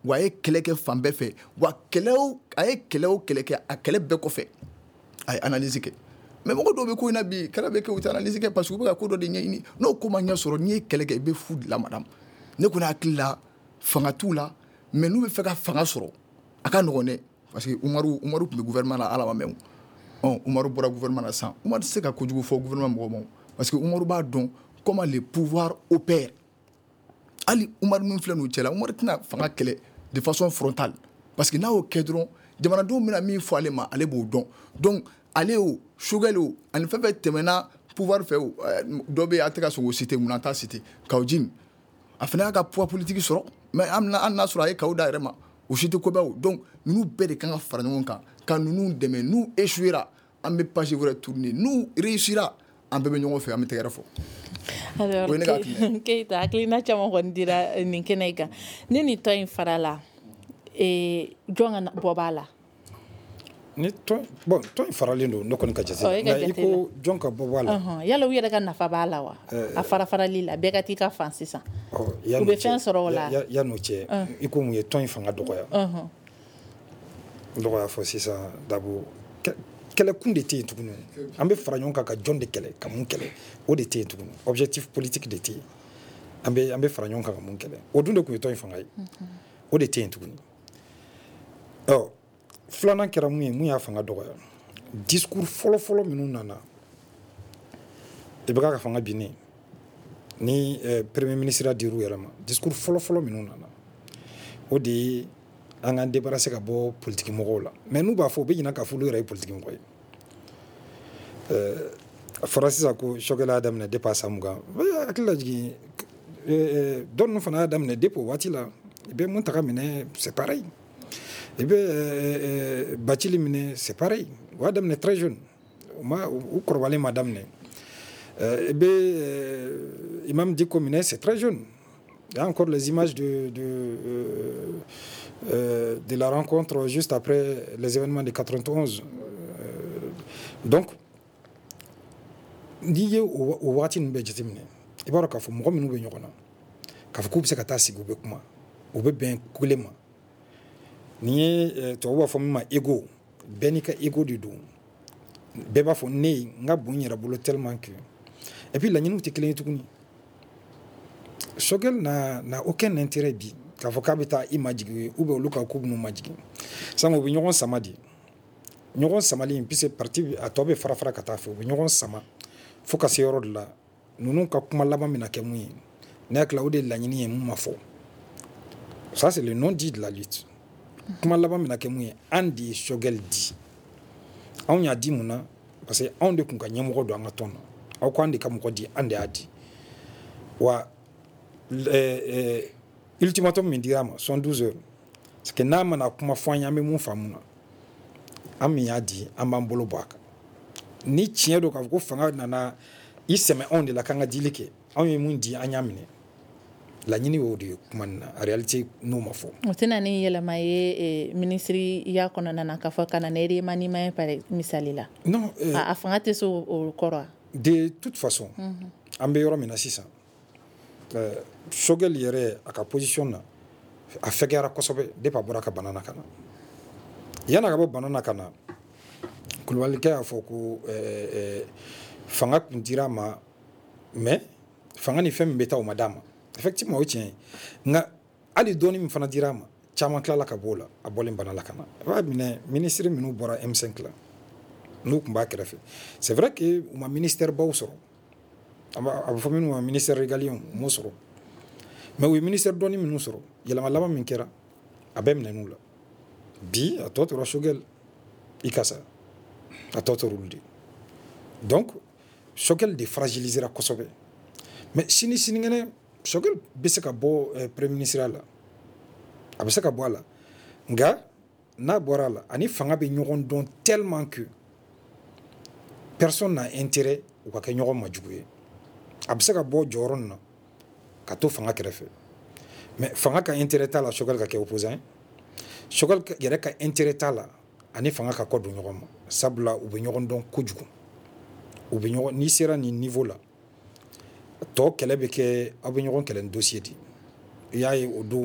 wa a ye kɛlɛ kɛ fan bɛɛ fɛ wa kɛlɛ o a ye kɛlɛ o kɛlɛ kɛ a kɛlɛ bɛɛ kɔfɛ a ye analyse kɛ mais mɔgɔ dɔw bɛ ko in na bi kɛlɛ bɛ kɛ u tɛ analyse kɛ parce que u bɛ ka ko dɔ de ɲɛɲini n'o ko ma ɲɛ sɔrɔ n'i ye kɛlɛ kɛ i bɛ fu de la madame ne kɔni hakili la fanga t'u la mais n'u bɛ fɛ ka fanga sɔrɔ a ka nɔgɔn dɛ parce que Umaru Umaru tun bɛ gouvernement la ala ma mɛn o Umaru bɔra gouvernement la sisan Umaru tɛ se ka kojugu fɔ gouvernement mɔgɔw ma parce que Umaru b'a dɔn comment le pouvoir opère ali Umaru min filɛ n'u cɛla Umaru tɛna fanga kɛlɛ de façon frontale parce que n'a y'o kɛ dɔrɔn jamanadenw bɛna min fɔ ale ma ale b'o dɔn donc ale o Choguel o ani fɛn fɛn tɛmɛna pouvoir fɛ o dɔ bɛ yen a tɛ ka sɔn k'o citer mun na an t'a citer Kawo Jim a fana y'a ka pouvoir politique sɔrɔ mais an n'a sɔrɔ a ye Kawo da yɛrɛ ma o si tɛ ko bɛ o donc ninnu bɛɛ de kan ka fara ɲɔgɔn kan ka ninnu dɛmɛ n'u échouera an bɛ page wɛrɛ tourner n'u réussira an bɛɛ bɛ ɲɔgɔn fɛ an bɛ tɛgɛrɛ fɔ. Alors Keita hakilina caman kɔni dira nin kɛnɛ in kan ni nin tɔn in fara la jɔn ka bɔ b'a la. ni tɔn bon tɔn in faralen don ne kɔni ka jate nka i ko jɔn ka bɔ b'a la. yala u yɛrɛ ka nafa b'a la wa a fara farali la bɛɛ ka t'i ka fan sisan u bɛ fɛn sɔrɔ o la. yan'o cɛ i ko mun ye tɔn in fanga dɔgɔya dɔgɔya fɔ sisan dabo kɛlɛkun de tɛ yen tuguni an bɛ fara ɲɔgɔn kan ka jɔn de kɛlɛ ka mun kɛlɛ o de tɛ yen tuguni objectif politique de tɛ yen an bɛ an bɛ fara ɲɔgɔn kan ka mun kɛlɛ o dun de tun ye tɔn in fanga ye o de tɛ yen tuguni ɔ filanan kɛra mun ye mun y'a fanga dɔgɔya discours fɔlɔ-fɔlɔ minnu nana i bɛ ka fanga bin ni premier ministre dir'u yɛrɛ ma discours fɔlɔ-fɔlɔ minnu nana o de ye an k'an débarrasser ka bɔ politique mɔgɔw la mais n'u b'a fɔ u bɛ ɲinɛ k'a fɔ olu yɛrɛ ye politique mɔgɔ ye a fɔra sisan ko Choguel y'a daminɛ depuis a san mugan hakili lajigin dɔ ninnu fana y'a daminɛ depuis o waati la i bɛ Muntaka minɛ c'est pareil i bɛ Bacili minɛ c'est pareil o y'a daminɛ très jeune u kɔrɔbalen ma daminɛ i bɛ Imam Dicko minɛ c'est très jeune il y a encore les images de de euh, euh, de la rencontre juste après les événements de quatre-vingt-onze euh, donc n'i ye o waati ninnu bɛɛ jateminɛ i b'a dɔn k'a fɔ mɔgɔ minnu bɛ ɲɔgɔn na k'a fɔ k'u bɛ se ka taa sigi u bɛ kuma u bɛ bɛn kelen ma ni ye tubabu b'a fɔ min ma ego bɛɛ n'i ka ego de don bɛɛ b'a fɔ ne ye n ka bon n yɛrɛ bolo tellement que et puis laɲiniw tɛ kelen ye tuguni Choguel n'a n'a aucun intérêt bi k'a fɔ k'a bɛ taa i majigin ou bien olu ka ko bɛn'u majigin sango u bɛ ɲɔgɔn sama de ɲɔgɔn samali in puisque parti a tɔ bɛ fara fara ka taa fɛ u bɛ ɲɔgɔn sama fo ka se yɔrɔ de la ninnu ka kuma laban bɛna kɛ mun ye ne hakili la o de ye laɲini ye mun ma fɔ ça c'est le non dit de la lutte kuma laban bɛna kɛ mun ye an de ye Choguel di anw y'a di mun na parce que anw de tun ka ɲɛmɔgɔ don an ka tɔn na aw ko an de ka mɔgɔ di an de y'a di wa ultimatum min dira ma soixante-douze heures parce que n'a mana kuma fɔ an ye an bɛ mun faamu na an min y'a di an b'an bolo bɔ a kan ni tiɲɛ don k'a fɔ ko fanga nana i sɛmɛ anw de la k'an ka dili kɛ anw ye mun di an y'a minɛ laɲini y'o de ye kuma nin na en réalité n'o ma fɔ o tɛna ni yɛlɛma ye ministeriya kɔnɔna na k'a fɔ ka na ni remaniement ye par misali la non a fanga tɛ se o kɔrɔ de toute façon an bɛ yɔrɔ min na sisan Choguel yɛrɛ a ka position na a fɛkɛyara kosɛbɛ depuis a bɔra ka bana na ka na yan'a ka bɔ bana na ka na Kulubalikɛ y'a fɔ ko fanga tun dira a ma mais fanga ni fɛn min bɛ taa o ma d'a ma effectivement o ye tiɲɛ ye nka hali dɔɔni min fana dira a ma caman tilala ka bɔ o la a bɔlen bana la ka na i b'a minɛ ministre minnu bɔra M cinq la n'u tun b'a kɛrɛfɛ c'est vrai que u ma ministère baw sɔrɔ a bɛ fɔ minnu ma ministère régalien u m'o sɔrɔ mais u ye ministère dɔɔni minnu sɔrɔ yɛlɛma laban min kɛra a bɛɛ minɛn'u la bi a tɔ tora Choguel i ka sa a tɔ tora olu de donc Choguel de fragilisera kosɛbɛ mais sini sinikɛnɛ Choguel bɛ se ka bɔ premier ministre la a bɛ se ka bɔ a la nka n'a bɔra a la ani fanga bɛ ɲɔgɔn dɔn tellement que personne n'a intérêt u ka kɛ ɲɔgɔn ma jugu ye a bɛ se ka bɔ jɔyɔrɔ nin na ka to fanga kɛrɛfɛ mais fanga ka intérêt t'a la Choguel ka kɛ opposant ye Choguel yɛrɛ ka intérêt t'a la ani fanga ka kɔ don ɲɔgɔn ma sabula u bɛ ɲɔgɔn dɔn kojugu u bɛ ɲɔgɔn n'i sera nin niveau la tɔ kɛlɛ bɛ kɛ aw bɛ ɲɔgɔn kɛlɛ ni dossier de i y'a ye o don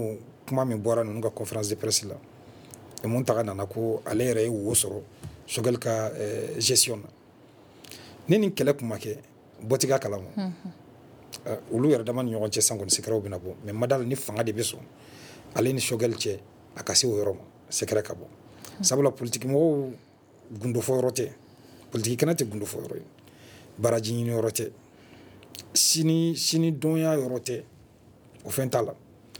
kuma min bɔra ninnu ka conférence de presse la mun taga nana ko ale yɛrɛ ye wo sɔrɔ Choguel ka gestion na ni nin kɛlɛ kun ma kɛ bɔti ka kalama olu yɛrɛ dama ni ɲɔgɔn cɛ san kɔni secret bɛna bɔ mais madala ni fanga de bɛ sɔn ale ni Choguel cɛ a ka se o yɔrɔ ma secret ka bɔ sabula politique mɔgɔw gundo fɔ yɔrɔ tɛ politique kɛnɛ tɛ gundo fɔ yɔrɔ ye baraji ɲini yɔrɔ tɛ sini sini dɔnya yɔrɔ tɛ o fɛn t'a la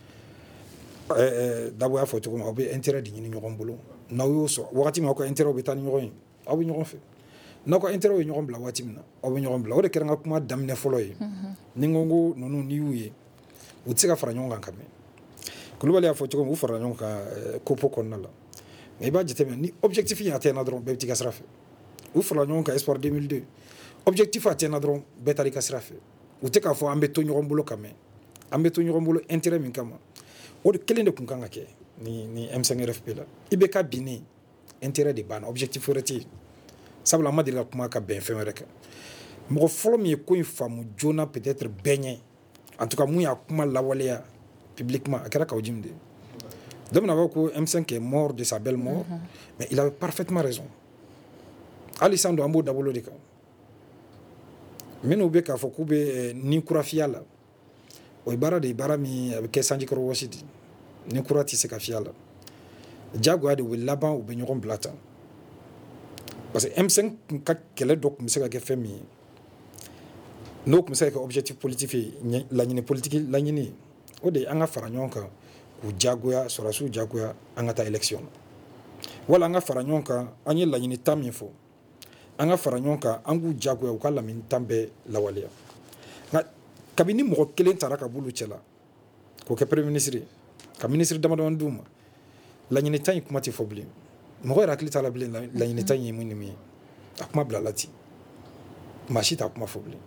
ɛɛ Dabo y'a fɔ cogo min aw bɛ intérêt de ɲini ɲɔgɔn bolo n'aw y'o sɔrɔ wagati min aw ka intérêt bɛ taa ni ɲɔgɔn ye aw bɛ ɲɔgɔn fɛ n'aw ka intérêt ye ɲɔgɔn bila waati min na aw bɛ ɲɔgɔn bila o de kɛra n ka kuma daminɛ fɔlɔ ye ni n ko n ko ninnu n'i y'u ye u tɛ se ka fara ɲɔgɔn kan ka mɛn Kulibali y'a fɔ cogo min u farala ɲɔgɔn kan COPO kɔnɔna la mais i b'a jateminɛ ni objectif in atteindre dɔrɔn bɛɛ bɛ t'i ka sira fɛ u farala ɲɔgɔn kan Espoir deux mille deux objectif atteindre dɔrɔn bɛɛ taara i ka sira fɛ u tɛ k'a fɔ an bɛ to ɲɔgɔn bolo ka mɛn an bɛ to ɲɔgɔn bolo intérêt min kama o de kelen de kun kan ka kɛ ni ni M cinq R F P la I B K binnen intérêt de banna objectif wɛrɛ tɛ yen sabula an ma deli ka kuma ka bɛn fɛn wɛrɛ kan mɔgɔ fɔlɔ min ye ko in faamu joona peut-être bɛɛ ɲɛ en tout cas mun y'a kuma lawaleya publiquement a kɛra Kawujim de ye dɔ bɛna fɔ ko M cinq est mort de sa belle mort mais il avait parfaitement raison hali sisan don an b'o dabolo de kan minnu bɛ k'a fɔ k'u bɛ ni kura fiyɛ a la o ye baara de ye baara min a bɛ kɛ sanjikɔrɔ wɔsi de ni kura tɛ se ka fiyɛ a la diyagoya de u bɛ laban u bɛ ɲɔgɔn bila tan parce que M cinq ka kɛlɛ dɔ tun bɛ se ka kɛ fɛn min ye n'o tun bɛ se ka kɛ objectif politique ye laɲini politique laɲini ye o de ye an ka fara ɲɔgɔn kan k'u diyagoya sɔrɔdasiw diyagoya an ka taa élection na wala an ka fara ɲɔgɔn kan an ye laɲini tan min fɔ an ka fara ɲɔgɔn kan an k'u diyagoya u ka laɲini tan bɛɛ lawaleya nka kabini mɔgɔ kelen taara ka b'olu cɛ la k'o kɛ premier ministre ye ka ministre damadama d'u ma laɲini tan in kuma tɛ fɔ bilen mɔgɔ yɛrɛ hakili t'a la bilen laɲini tan in ye mun ni mun ye a kuma bila la ten maa si t'a kuma fɔ bilen.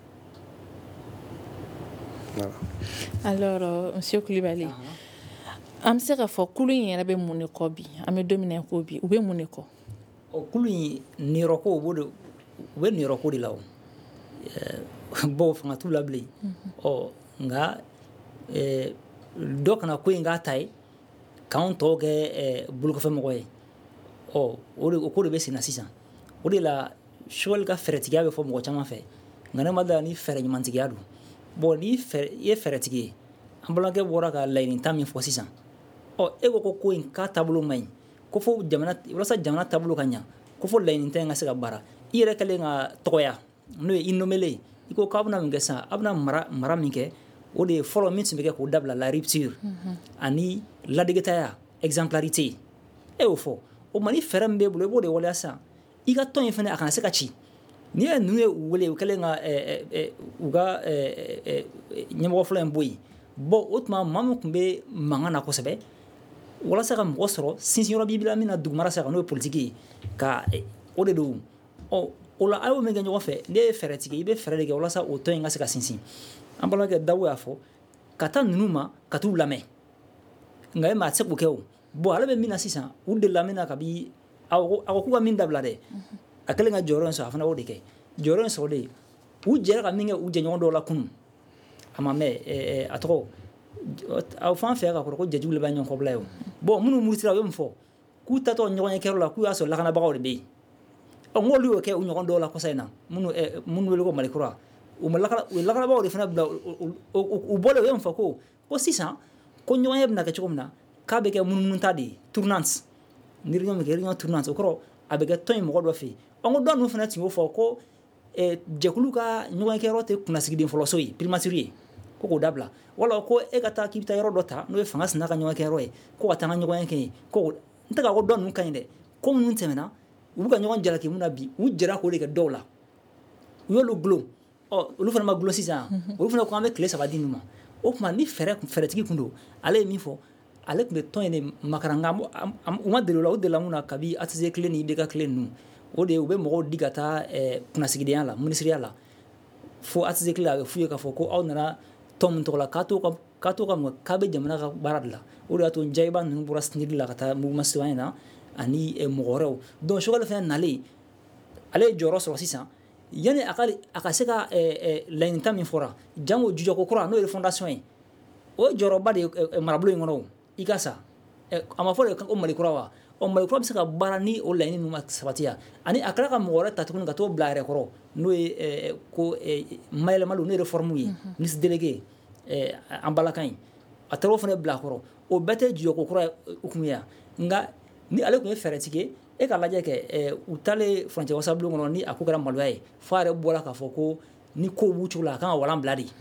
Voilà. Alors, Monsieur Kulibali, an bɛ se k'a fɔ kulu in yɛrɛ bɛ mun de kɔ bi an bɛ don min na ko bi u bɛ mun de kɔ. o kulu in niyɔrɔko u b'o de u bɛ niyɔrɔko de la o bon fanga t'u la bilen ɔ nka dɔ kana ko in k'a ta ye k'anw tɔw kɛ bolokɔfɛmɔgɔ ye ɔ o de o ko de bɛ sen na sisan o de la Choguel ka fɛɛrɛtigiya bɛ fɔ mɔgɔ caman fɛ nka ne ma dala ni fɛɛrɛ ɲumantigiya don bon ni fɛɛrɛ i ye fɛɛrɛtigi ye an balimakɛ bɔra ka laɲini tan min fɔ sisan ɔ e ko ko ko in k'a taabolo ma ɲi ko fo jamana walasa jamana taabolo ka ɲa ko fo laɲini tan in ka se ka baara i yɛrɛ kɛlen ka tɔgɔya n'o ye i nomele i ko k'a bɛna min kɛ sisan a bɛna mara mara min kɛ o de ye fɔlɔ min tun bɛ kɛ k'o dabila la rupture ani ladegetaya exemplarité e y'o fɔ o ma ni fɛɛrɛ min b'e bolo i b'o de waleya sisan i ka tɔn in fana a kana se ka ci n'i ye ninnu ye u wele u kɛlen ka u ka ɲɛmɔgɔ fɔlɔ in bɔ yen bon o tuma maa min tun bɛ mankan na kosɛbɛ walasa ka mɔgɔ sɔrɔ sinsinyɔrɔ b'i bila min na dugumara sira kan n'o ye politiki ye ka o de don ɔ o la a y'o min kɛ ɲɔgɔn fɛ ne ye fɛɛrɛ tigɛ i bɛ fɛɛrɛ de kɛ walasa o tɔn in ka se ka sinsin an balimakɛ Dabo y'a fɔ ka taa ninnu ma ka t'u lamɛn nka e ma a tɛ se k'o kɛ o bon ale bɛ min na sisan u delila min na kabi a ko k'u ka min dabila dɛ a kɛlen ka jɔyɔrɔ in sɔrɔ a fana y'o de kɛ jɔyɔrɔ in sɔrɔlen u jɛra ka min kɛ u jɛɲɔgɔn dɔw la kunun a ma mɛn a tɔgɔ aw fan fɛ ka kɔrɔ ko jɛjugu de b'a ɲɔgɔn kɔbila ye o bon minnu murutira u ye mun fɔ k'u tatɔ ɲɔgɔn ye kɛyɔrɔ la k'u y'a sɔrɔ lakanabagaw de bɛ yen ɔ n k'olu y'o kɛ u ɲɔgɔn dɔw la kɔsa in na minnu minnu wele ko malikura u ma lakana u ye lakanabagaw de fana bila u bɔlen u ye mun fɔ ko ko sisan ko ɲɔgɔn ye bɛna kɛ cogo min na k'a bɛ kɛ munumunta de ye tournante ni réunion bɛ kɛ réunion tournante o kɔrɔ a bɛ kɛ tɔn in mɔgɔ dɔ fɛ yen ɔ ko dɔw ninnu fana tun y'o fɔ ko jɛkulu ka ɲɔgɔn kɛyɔrɔ tɛ kunnasigiden fɔlɔso ye primature ye ko k'o dabila wala ko e ka taa k'i bɛ taa yɔrɔ dɔ ta n'o ye fanga sinna ka ɲɔgɔn kɛyɔrɔ ye ko ka taa n ka ɲɔgɔn kɛ yen ko n tɛ k'a ko dɔw ninnu ka ɲi dɛ ko minnu tɛmɛna u bɛ ka ɲɔgɔn jalaki mun na bi u jɛra k'o de kɛ dɔw la u y'olu gulon ɔ olu fana ma gulon sisan olu fana ko an bɛ tile saba di ninnu ma o tuma ni fɛɛrɛ fɛɛrɛtigi kun don ale ye min fɔ ale tun bɛ tɔn in de makara nka u ma deli o la u delila mun na kabi A T C tile ni I B K tile ninnu o de ye u bɛ mɔgɔw di ka taa kunnasigidenya la minisiriya la fo A T C tile a bɛ f'u ye k'a fɔ ko aw nana tɔn min tɔgɔ la k'a to ka k'a to ka mɔgɔ k'a bɛ jamana ka baara de la o de y'a to Jayiba ninnu bɔra Sinɛdili la ka taa mouvement citoyen na ani mɔgɔ wɛrɛw donc Choguel fana nalen ale ye jɔyɔrɔ sɔrɔ sisan yanni a ka a ka se ka laɲini ta min fɔra jango jujɔko kura n'o ye fondation ye o ye jɔyɔrɔba de ye marabolo in kɔnɔ o i ka sa a ma fɔ de ko Mali kura wa o Mali kura bɛ se ka baara ni o laɲini ninnu ma sabatiya ani a kɛra ka mɔgɔ wɛrɛ ta tuguni ka t'o bila a yɛrɛ kɔrɔ n'o ye ko mayɛlɛmaliw n'o ye réforme ye ministre délégué an balakan ye a taara o fana bila a kɔrɔ o bɛɛ tɛ jɔko kura hukumu ye nka ni ale tun ye fɛɛrɛ tigɛ e ka lajɛ kɛ u taalen furancɛ wasabulon kɔnɔ ni a ko kɛra maloya ye fo a yɛrɛ bɔra k'a fɔ ko ni ko b'u cogo la a kan ka walan bila de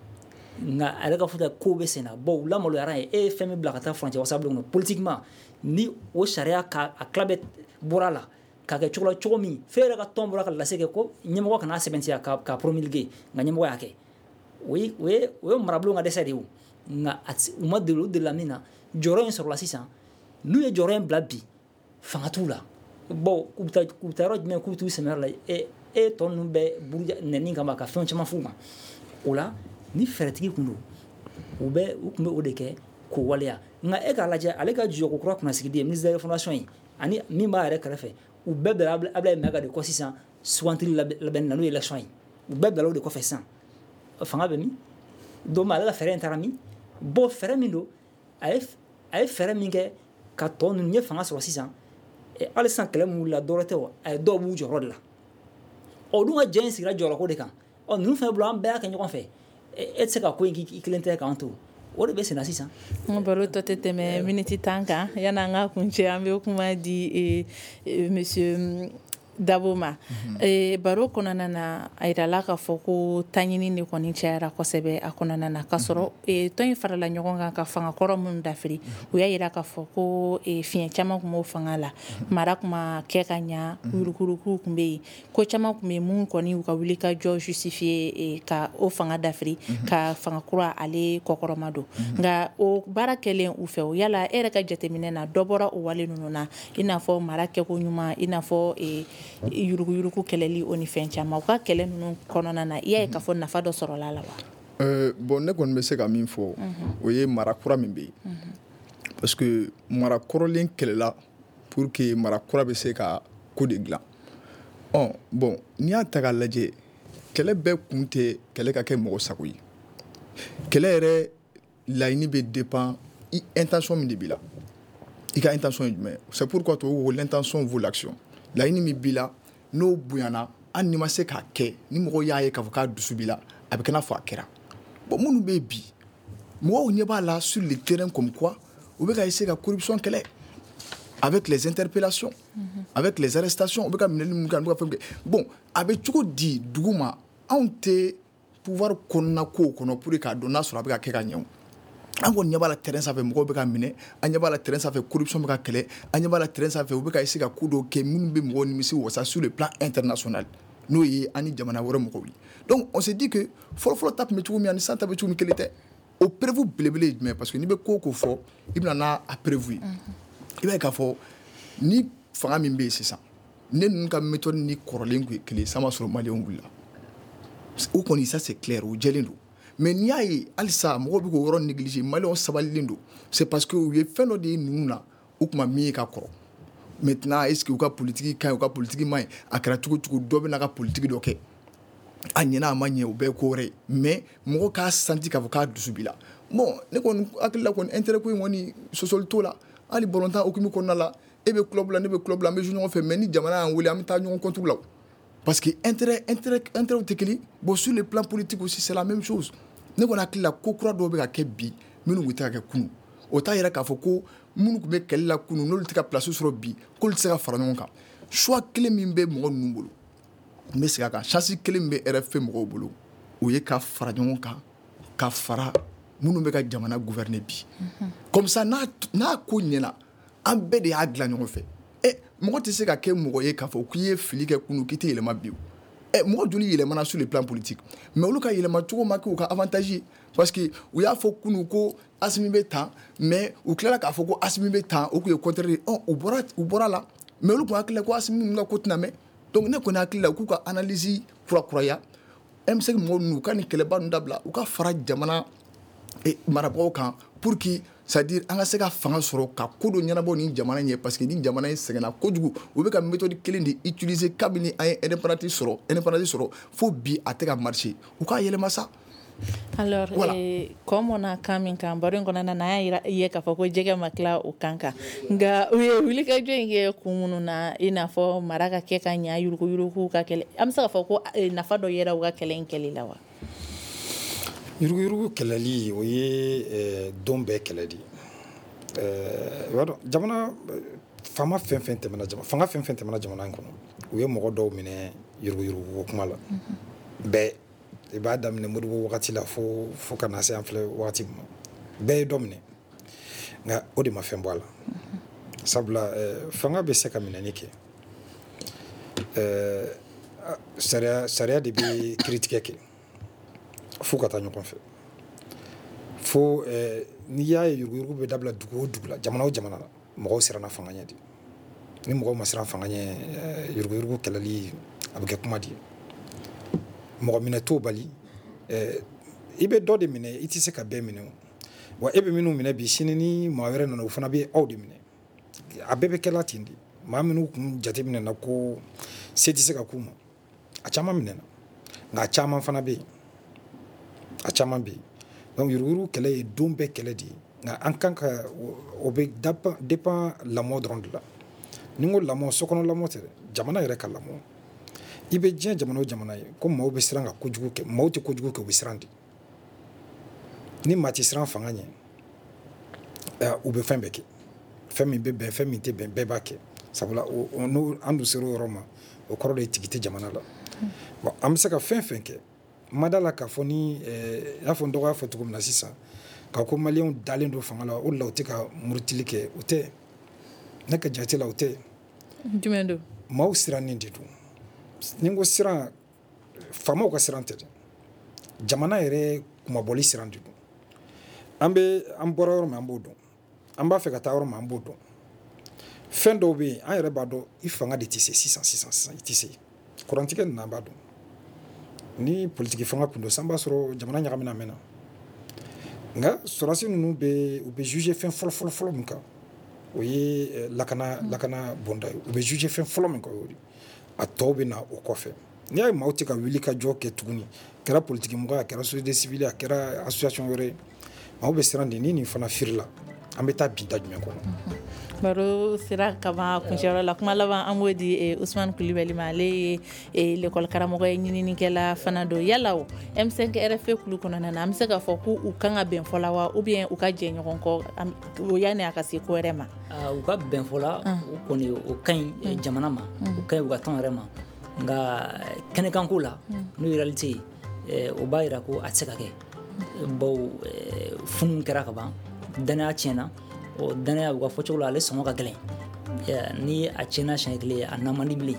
nka a yɛrɛ ka fɔ ko bɛ sen na bon u lamaloyara ye e ye fɛn min bila ka taa furancɛ wasabulon kɔnɔ politiquement ni o sariya ka a tila bɛɛ bɔra la ka kɛ cogo la cogo min fɛn yɛrɛ ka tɔn bɔra ka lase kɛ ko ɲɛmɔgɔ kana sɛbɛntiya ka ka promulguer nka ɲɛmɔgɔ y'a kɛ o ye o ye o ye marabulon ka dɛsɛ de ye o nka u ma deli o de la min na jɔyɔrɔ in sɔrɔla sisan n'u ye jɔyɔrɔ in bila bi fanga t'u la bon k'u bɛ taa k'u bɛ taa yɔrɔ jumɛn k'u bɛ t'u sɛmɛrɛ la e e tɔ ninnu bɛɛ buruja nɛni kama ka fɛn caman f'u ma o la ni fɛɛrɛtigi kun don u bɛ u tun bɛ o de kɛ k'o waleya nka e k'a lajɛ ale ka jɔko kura kunnasigiden ministère de fondation ye ani min b'a yɛrɛ kɛrɛfɛ u bɛɛ bila Ablaye Mayiga de kɔ sisan sugantili labɛnni na n'o ye élection ye u bɛɛ bila o de kɔfɛ sisan fanga bɛ min donc ale ka fɛɛrɛ in taara min bon fɛɛrɛ min don a ye a ye fɛɛrɛ min kɛ ka tɔ ninnu ye fanga sɔrɔ sisan hali sisan kɛlɛ min wulila dɔwɛrɛ tɛ o a ye dɔw b'u jɔyɔrɔ de la ɔ dun ka jɛ in sigira jɔyɔrɔko de kan ɔ ninnu fɛnɛ bolo an bɛɛ y'a kɛ ɲɔgɔn fɛ e tɛ se ka ko in k'i kelen tɛ k'an to o de bɛ sen na sisan. n baro tɔ tɛ tɛmɛ miniti tan kan yan'an ka kuncɛ an bɛ kuma di monsieur Dabo ma baro kɔnɔna na a yirala k'a fɔ ko taɲini de kɔni cayara kosɛbɛ a kɔnɔna na k'a sɔrɔ tɔn in farala ɲɔgɔn kan ka fanga kɔrɔ minnu dafiri u y'a yira k'a fɔ ko fiɲɛ caman tun b'o fanga la mara tun ma kɛ ka ɲa yurukurukuw tun bɛ yen ko caman tun bɛ mun kɔni u ka wuli ka jɔ justifier ka o fanga dafiri ka fanga kura ale kɔkɔrɔma don nka o baara kɛlen u fɛ o yala e yɛrɛ ka jateminɛ na dɔ bɔra o wale ninnu na i n'a fɔ mara kɛko ɲuman i n'a fɔ yurugu yurugu kɛlɛli o ni fɛn caman u ka kɛlɛ ninnu kɔnɔna na i y'a ye k'a fɔ nafa dɔ sɔrɔla la wa bon ne kɔni bɛ se ka min fɔ o ye mara kura min bɛ yen parce que mara kɔrɔlen kɛlɛla pour que mara kura bɛ se ka ko de dilan ɔ bon n'i y'a ta k'a lajɛ kɛlɛ bɛɛ kun tɛ kɛlɛ ka kɛ mɔgɔ sago ye kɛlɛ yɛrɛ laɲini bɛ dépend i intention min de b'i la i ka intention ye jumɛn c'est pourquoi tubabuw ko l'intention vaut l'action laɲini min b'i la n'o bonyana hali n'i ma se k'a kɛ ni mɔgɔw y'a ye k'a fɔ k'a dusu b'i la a bɛ kɛ n'a fɔ a kɛra bon minnu bɛ yen bi mɔgɔw ɲɛ b'a la sur le terrain comme quoi u bɛ ka essayer ka corruption kɛlɛ avec les interpellations avec les arrestations u bɛ ka minɛli minnu kɛ u bɛ ka fɛn kɛ bon a bɛ cogo di dugu ma anw tɛ pouvoir kɔnɔna kow kɔnɔ pour que k'a dɔn n'a sɔrɔ a bɛ ka kɛ ka ɲɛ an kɔni ɲɛ b'a la terrain sanfɛ mɔgɔw bɛ ka minɛ an ɲɛ b'a la terrain sanfɛ corruption bɛ ka kɛlɛ an ɲɛ b'a la terrain sanfɛ u bɛ ka essayer ka ko dɔw kɛ minnu bɛ mɔgɔw nimisi wasa sur le plan international n'o ye ani jamana wɛrɛ mɔgɔw ye donc on se dit que fɔlɔfɔlɔ ta tun bɛ cogo min ani sisan ta bɛ cogo min kelen tɛ o prévu belebele ye jumɛn parce que n'i bɛ ko o ko fɔ i bɛna n'a prévu ye i b'a ye k'a fɔ ni fanga min bɛ yen sisan ne ninnu ka méthode ni kɔrɔlen tun ye kelen sama sɔrɔ maliyɛnw wulila o kɔni ça c'est clair o jɛlen don mais n'i y'a ye halisa mɔgɔw bɛ k'o yɔrɔ négliger maliyɛnw sabalilen don c'est parce que u ye fɛn dɔ de ye ninnu na u tun ma min ye ka kɔrɔ maintenant est-ce que u ka politique ka ɲi u ka politique ma ɲi a kɛra cogo cogo dɔ bɛ n'a ka politique dɔ kɛ a ɲɛna a ma ɲɛ o bɛɛ ye ko wɛrɛ ye mais mɔgɔ k'a senti k'a fɔ k'a dusu b'i la bon ne kɔni hakili la kɔni intérêt ko in kɔni sɔsɔli t'o la hali balontan hokumu kɔnɔna la e bɛ club la ne bɛ club la an bɛ jouer ɲɔgɔn fɛ mais ni jamana y'an wele an bɛ taa ɲɔgɔn contre la parce que intérêt intérêt intérêt tɛ kelen bon sur le plan politique aussi c'est la même chose ne kɔni hakili la ko kura dɔw bɛ ka kɛ bi minnu tun tɛ ka kɛ kunun o t'a yɛrɛ k'a fɔ ko minnu tun bɛ kɛlɛ la kunun n'olu tɛ ka place sɔrɔ bi k'olu tɛ se ka fara ɲɔgɔn kan choix kelen min bɛ mɔgɔ ninnu bolo n bɛ segin a kan chance kelen min bɛ R F P mɔgɔw bolo o ye ka fara ɲɔgɔn kan ka fara minnu bɛ ka jamana gouverner bi comme ça n'a n'a ko ɲɛna an bɛɛ de y'a dilan ɲɔgɔn fɛ ɛ mɔgɔ tɛ se ka kɛ mɔgɔ ye k'a fɔ k'i ye fili kɛ kunun k'i tɛ yɛlɛma bi ɛ mɔgɔ joli yɛlɛmana sur le plan politique mais olu ka yɛlɛma cogo ma kɛ u ka avantage ye parce que u y'a fɔ kunun ko Asimi bɛ tan mais u tilala k'a fɔ ko Asimi bɛ tan o tun ye contraire ye ɔ u bɔra u bɔra la mais olu tun hakili la ko Asimi ninnu ka ko tɛna mɛn donc ne kɔni hakili la u k'u ka analyse kurakuraya M cinq mɔgɔw ninnu u ka nin kɛlɛba ninnu dabila u ka fara jamana marabagaw kan pour que c'est-à-dire an ka se ka fanga sɔrɔ ka ko dɔ ɲɛnabɔ nin jamana ɲɛ parce que ni jamana in sɛgɛnna kojugu u bɛ ka méthode kelen de utiliser kabini an ye indépendance sɔrɔ indépendance sɔrɔ fo bi a tɛ ka marcher u k'a yɛlɛma sa Alors, voilà. eh, comme on a quand même quand baro ngona na ya ye ka fako jege makla o kanka nga uye wili ka jenge kumunu na ina fo maraka ke ka nya yuruku yuruku ka kele amsa ka fako na fado yera wa kele nkeli lawa yuruku yuruku kelali o ye dombe keladi euh wado jamana fama fen fen temana jamana fanga fen fen temana jamana ngono o ye mogo do mine yuruku yuruku kuma la be i b'a daminɛ Modibo wagati la fo fo ka na se an filɛ wagati ma bɛɛ ye dɔ minɛ nka o de ma fɛn bɔ a la sabula fanga bɛ se ka minɛni kɛ sariya sariya de bɛ kiritigɛ kɛ fo ka taa ɲɔgɔn fɛ fo n'i y'a ye yuruguyurugu bɛ dabila dugu o dugu la jamana o jamana la mɔgɔw siranna fanga ɲɛ de ni mɔgɔw ma siran fanga ɲɛ yuruguyurugu kɛlɛli a bɛ kɛ kuma de ye mɔgɔ minɛ t'o bali ɛɛ i bɛ dɔ de minɛ i tɛ se ka bɛɛ minɛ o wa e bɛ minnu minɛ bi sini ni maa wɛrɛ nana o fana bɛ aw de minɛ a bɛɛ bɛ kɛla ten de maa minnu kun jateminɛ na ko se tɛ se ka k'u ma a caman minɛ na nka a caman fana bɛ yen a caman bɛ yen donc yuruguyurugu kɛlɛ ye don bɛɛ kɛlɛ de ye nka an kan ka o bɛ dépend lamɔ dɔrɔn de la ni n ko lamɔ sokɔnɔ lamɔ tɛ dɛ jamana yɛrɛ ka lamɔ i bɛ diɲɛ jamana o jamana ye ko maaw bɛ siran ka kojugu kɛ maaw tɛ kojugu kɛ u bɛ siran de ni maa tɛ siran fanga ɲɛ u bɛ fɛn bɛɛ kɛ fɛn min bɛ bɛn fɛn min tɛ bɛn bɛɛ b'a kɛ sabula n'o an dun sera o yɔrɔ ma o kɔrɔ de ye tigi tɛ jamana la bon an bɛ se ka fɛn fɛn kɛ ma da la k'a fɔ ni i y'a fɔ n dɔgɔ y'a fɔ cogo min na sisan k'a ko maliyɛnw dalen don fanga la o de la u tɛ ka murutili kɛ o tɛ ne ka jate la o tɛ jumɛn don maaw sirannen de don ni n ko siran faamaw ka siran tɛ dɛ jamana yɛrɛ kumabɔli siran de don an bɛ an bɔra yɔrɔ min an b'o dɔn an b'a fɛ ka taa yɔrɔ min an b'o dɔn fɛn dɔw bɛ yen an yɛrɛ b'a dɔn i fanga de tɛ se sisan sisan sisan i tɛ se kurantigɛ ninnu an b'a dɔn ni politiki fanga kun don san b'a sɔrɔ jamana ɲagamina mɛnna nka sɔrɔdasi ninnu bɛ u bɛ juge fɛn fɔlɔ fɔlɔ fɔlɔ min kan o ye lakana lakana bonda ye u bɛ juge fɛn fɔlɔ min kan o ye a tɔw bɛ na o kɔfɛ n'i y'a ye maaw tɛ ka wuli ka jɔ kɛ tuguni a kɛra politiki mɔgɔ a kɛra société civile a kɛra association wɛrɛ maaw bɛ siran de ni nin fana firila an bɛ taa bin da jumɛn kɔnɔ baro sira kama kuncɛyɔrɔ la kuma laban an b'o di Usumani Kulibali ma ale ye l'école karamɔgɔ ye ɲininikɛla fana don yala o M cinq R F kulu kɔnɔna na an bɛ se k'a fɔ ko u kan ka bɛn fɔ la wa ou bien u ka jɛ ɲɔgɔn kɔ o yanni a ka se ko wɛrɛ ma u ka bɛn fɔ la o kɔni o ka ɲi jamana ma o ka ɲi u ka tɔn yɛrɛ ma nka kɛnɛkanko la n'o ye réalité ye o b'a jira ko a tɛ se ka kɛ bawo funu kɛra ka ban danaya tiɲɛna o danaya u ka fɔcogo la ale sɔngɔ ka gɛlɛn ni a tiɲɛna siɲɛ kelen a na man di bilen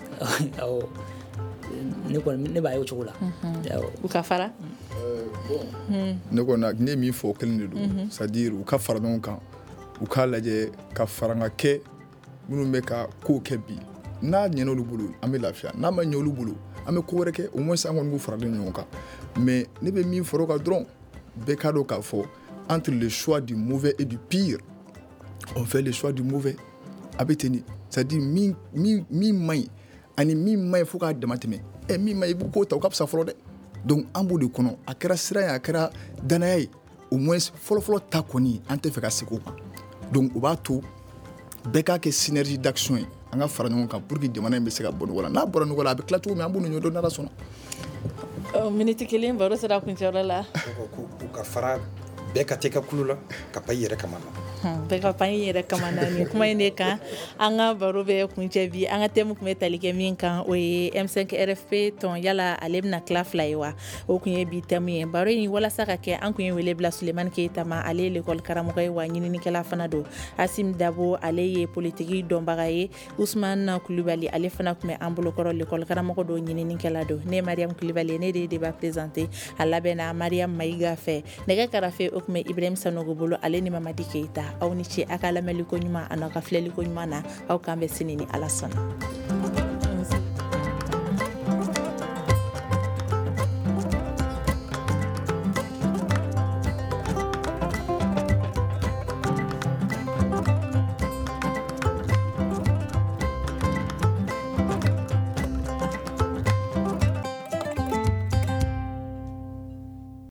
ne kɔni ne b'a ye o cogo la u ka fara ne kɔni ne min fɔ o kelen de don c'est à dire u ka fara ɲɔgɔn kan u k'a lajɛ ka faranga kɛ minnu bɛ ka kow kɛ bi n'a ɲɛna olu bolo an bɛ lafiya n'a ma ɲɛ olu bolo an bɛ ko wɛrɛ kɛ au moins an kɔni b'u faralen ɲɔgɔn kan mais ne bɛ min fara o kan dɔrɔn bɛɛ k'a dɔn k'a fɔ entre le choix du mauvais et du pire on fait le choix du mauvais a bɛ ten de c'est à dire min min min man ɲi ani min man ɲi fo k'a dama tɛmɛ ɛ min man ɲi i b'o k'o ta o ka fisa fɔlɔ dɛ donc an b'o de kɔnɔ a kɛra siran ye a kɛra danaya ye au moins fɔlɔfɔlɔ ta kɔni an tɛ fɛ ka segin o kan donc o b'a to bɛɛ k'a kɛ synergie d'action ye an ka fara ɲɔgɔn kan pour que jamana in bɛ se ka bɔ nɔgɔ la n'a bɔra nɔgɔ la a bɛ tila cogo min an b'o ni ɲɔgɔn dɔn n'ala sɔnna miniti kelen baro sera kuncɛyɔrɔ la u ka fara bɛɛ ka tɛ ka kulu la ka pan i yɛrɛ kama na bɛɛ ka pan i yɛrɛ kama na nin kuma in de kan an ka baro bɛ kuncɛ bi an ka thème tun bɛ tali kɛ min kan o ye M cinq R F P tɔn yala ale bɛna tila fila ye wa o tun ye bi thème ye baro in walasa ka kɛ an tun ye wele bila Sulemani Keyita ma ale ye l'école karamɔgɔ ye wa ɲininikɛla fana don Asim Dabo ale ye politiki dɔnbaga ye Usumani Kulibali ale fana tun bɛ an bolokɔrɔ l'école karamɔgɔ don ɲininikɛla don ne ye Mariam Kulibali ne de ye débat présenté a labɛnna Mariam Mayiga fɛ nɛgɛ karafe o tun bɛ Ibrahim Sanogo bolo ale ni Mamadi Keyita aw ni ce a ka lamɛnliko ɲuman a n'aw ka filɛliko ɲuman na aw k'an bɛ sini ni Ala sɔnna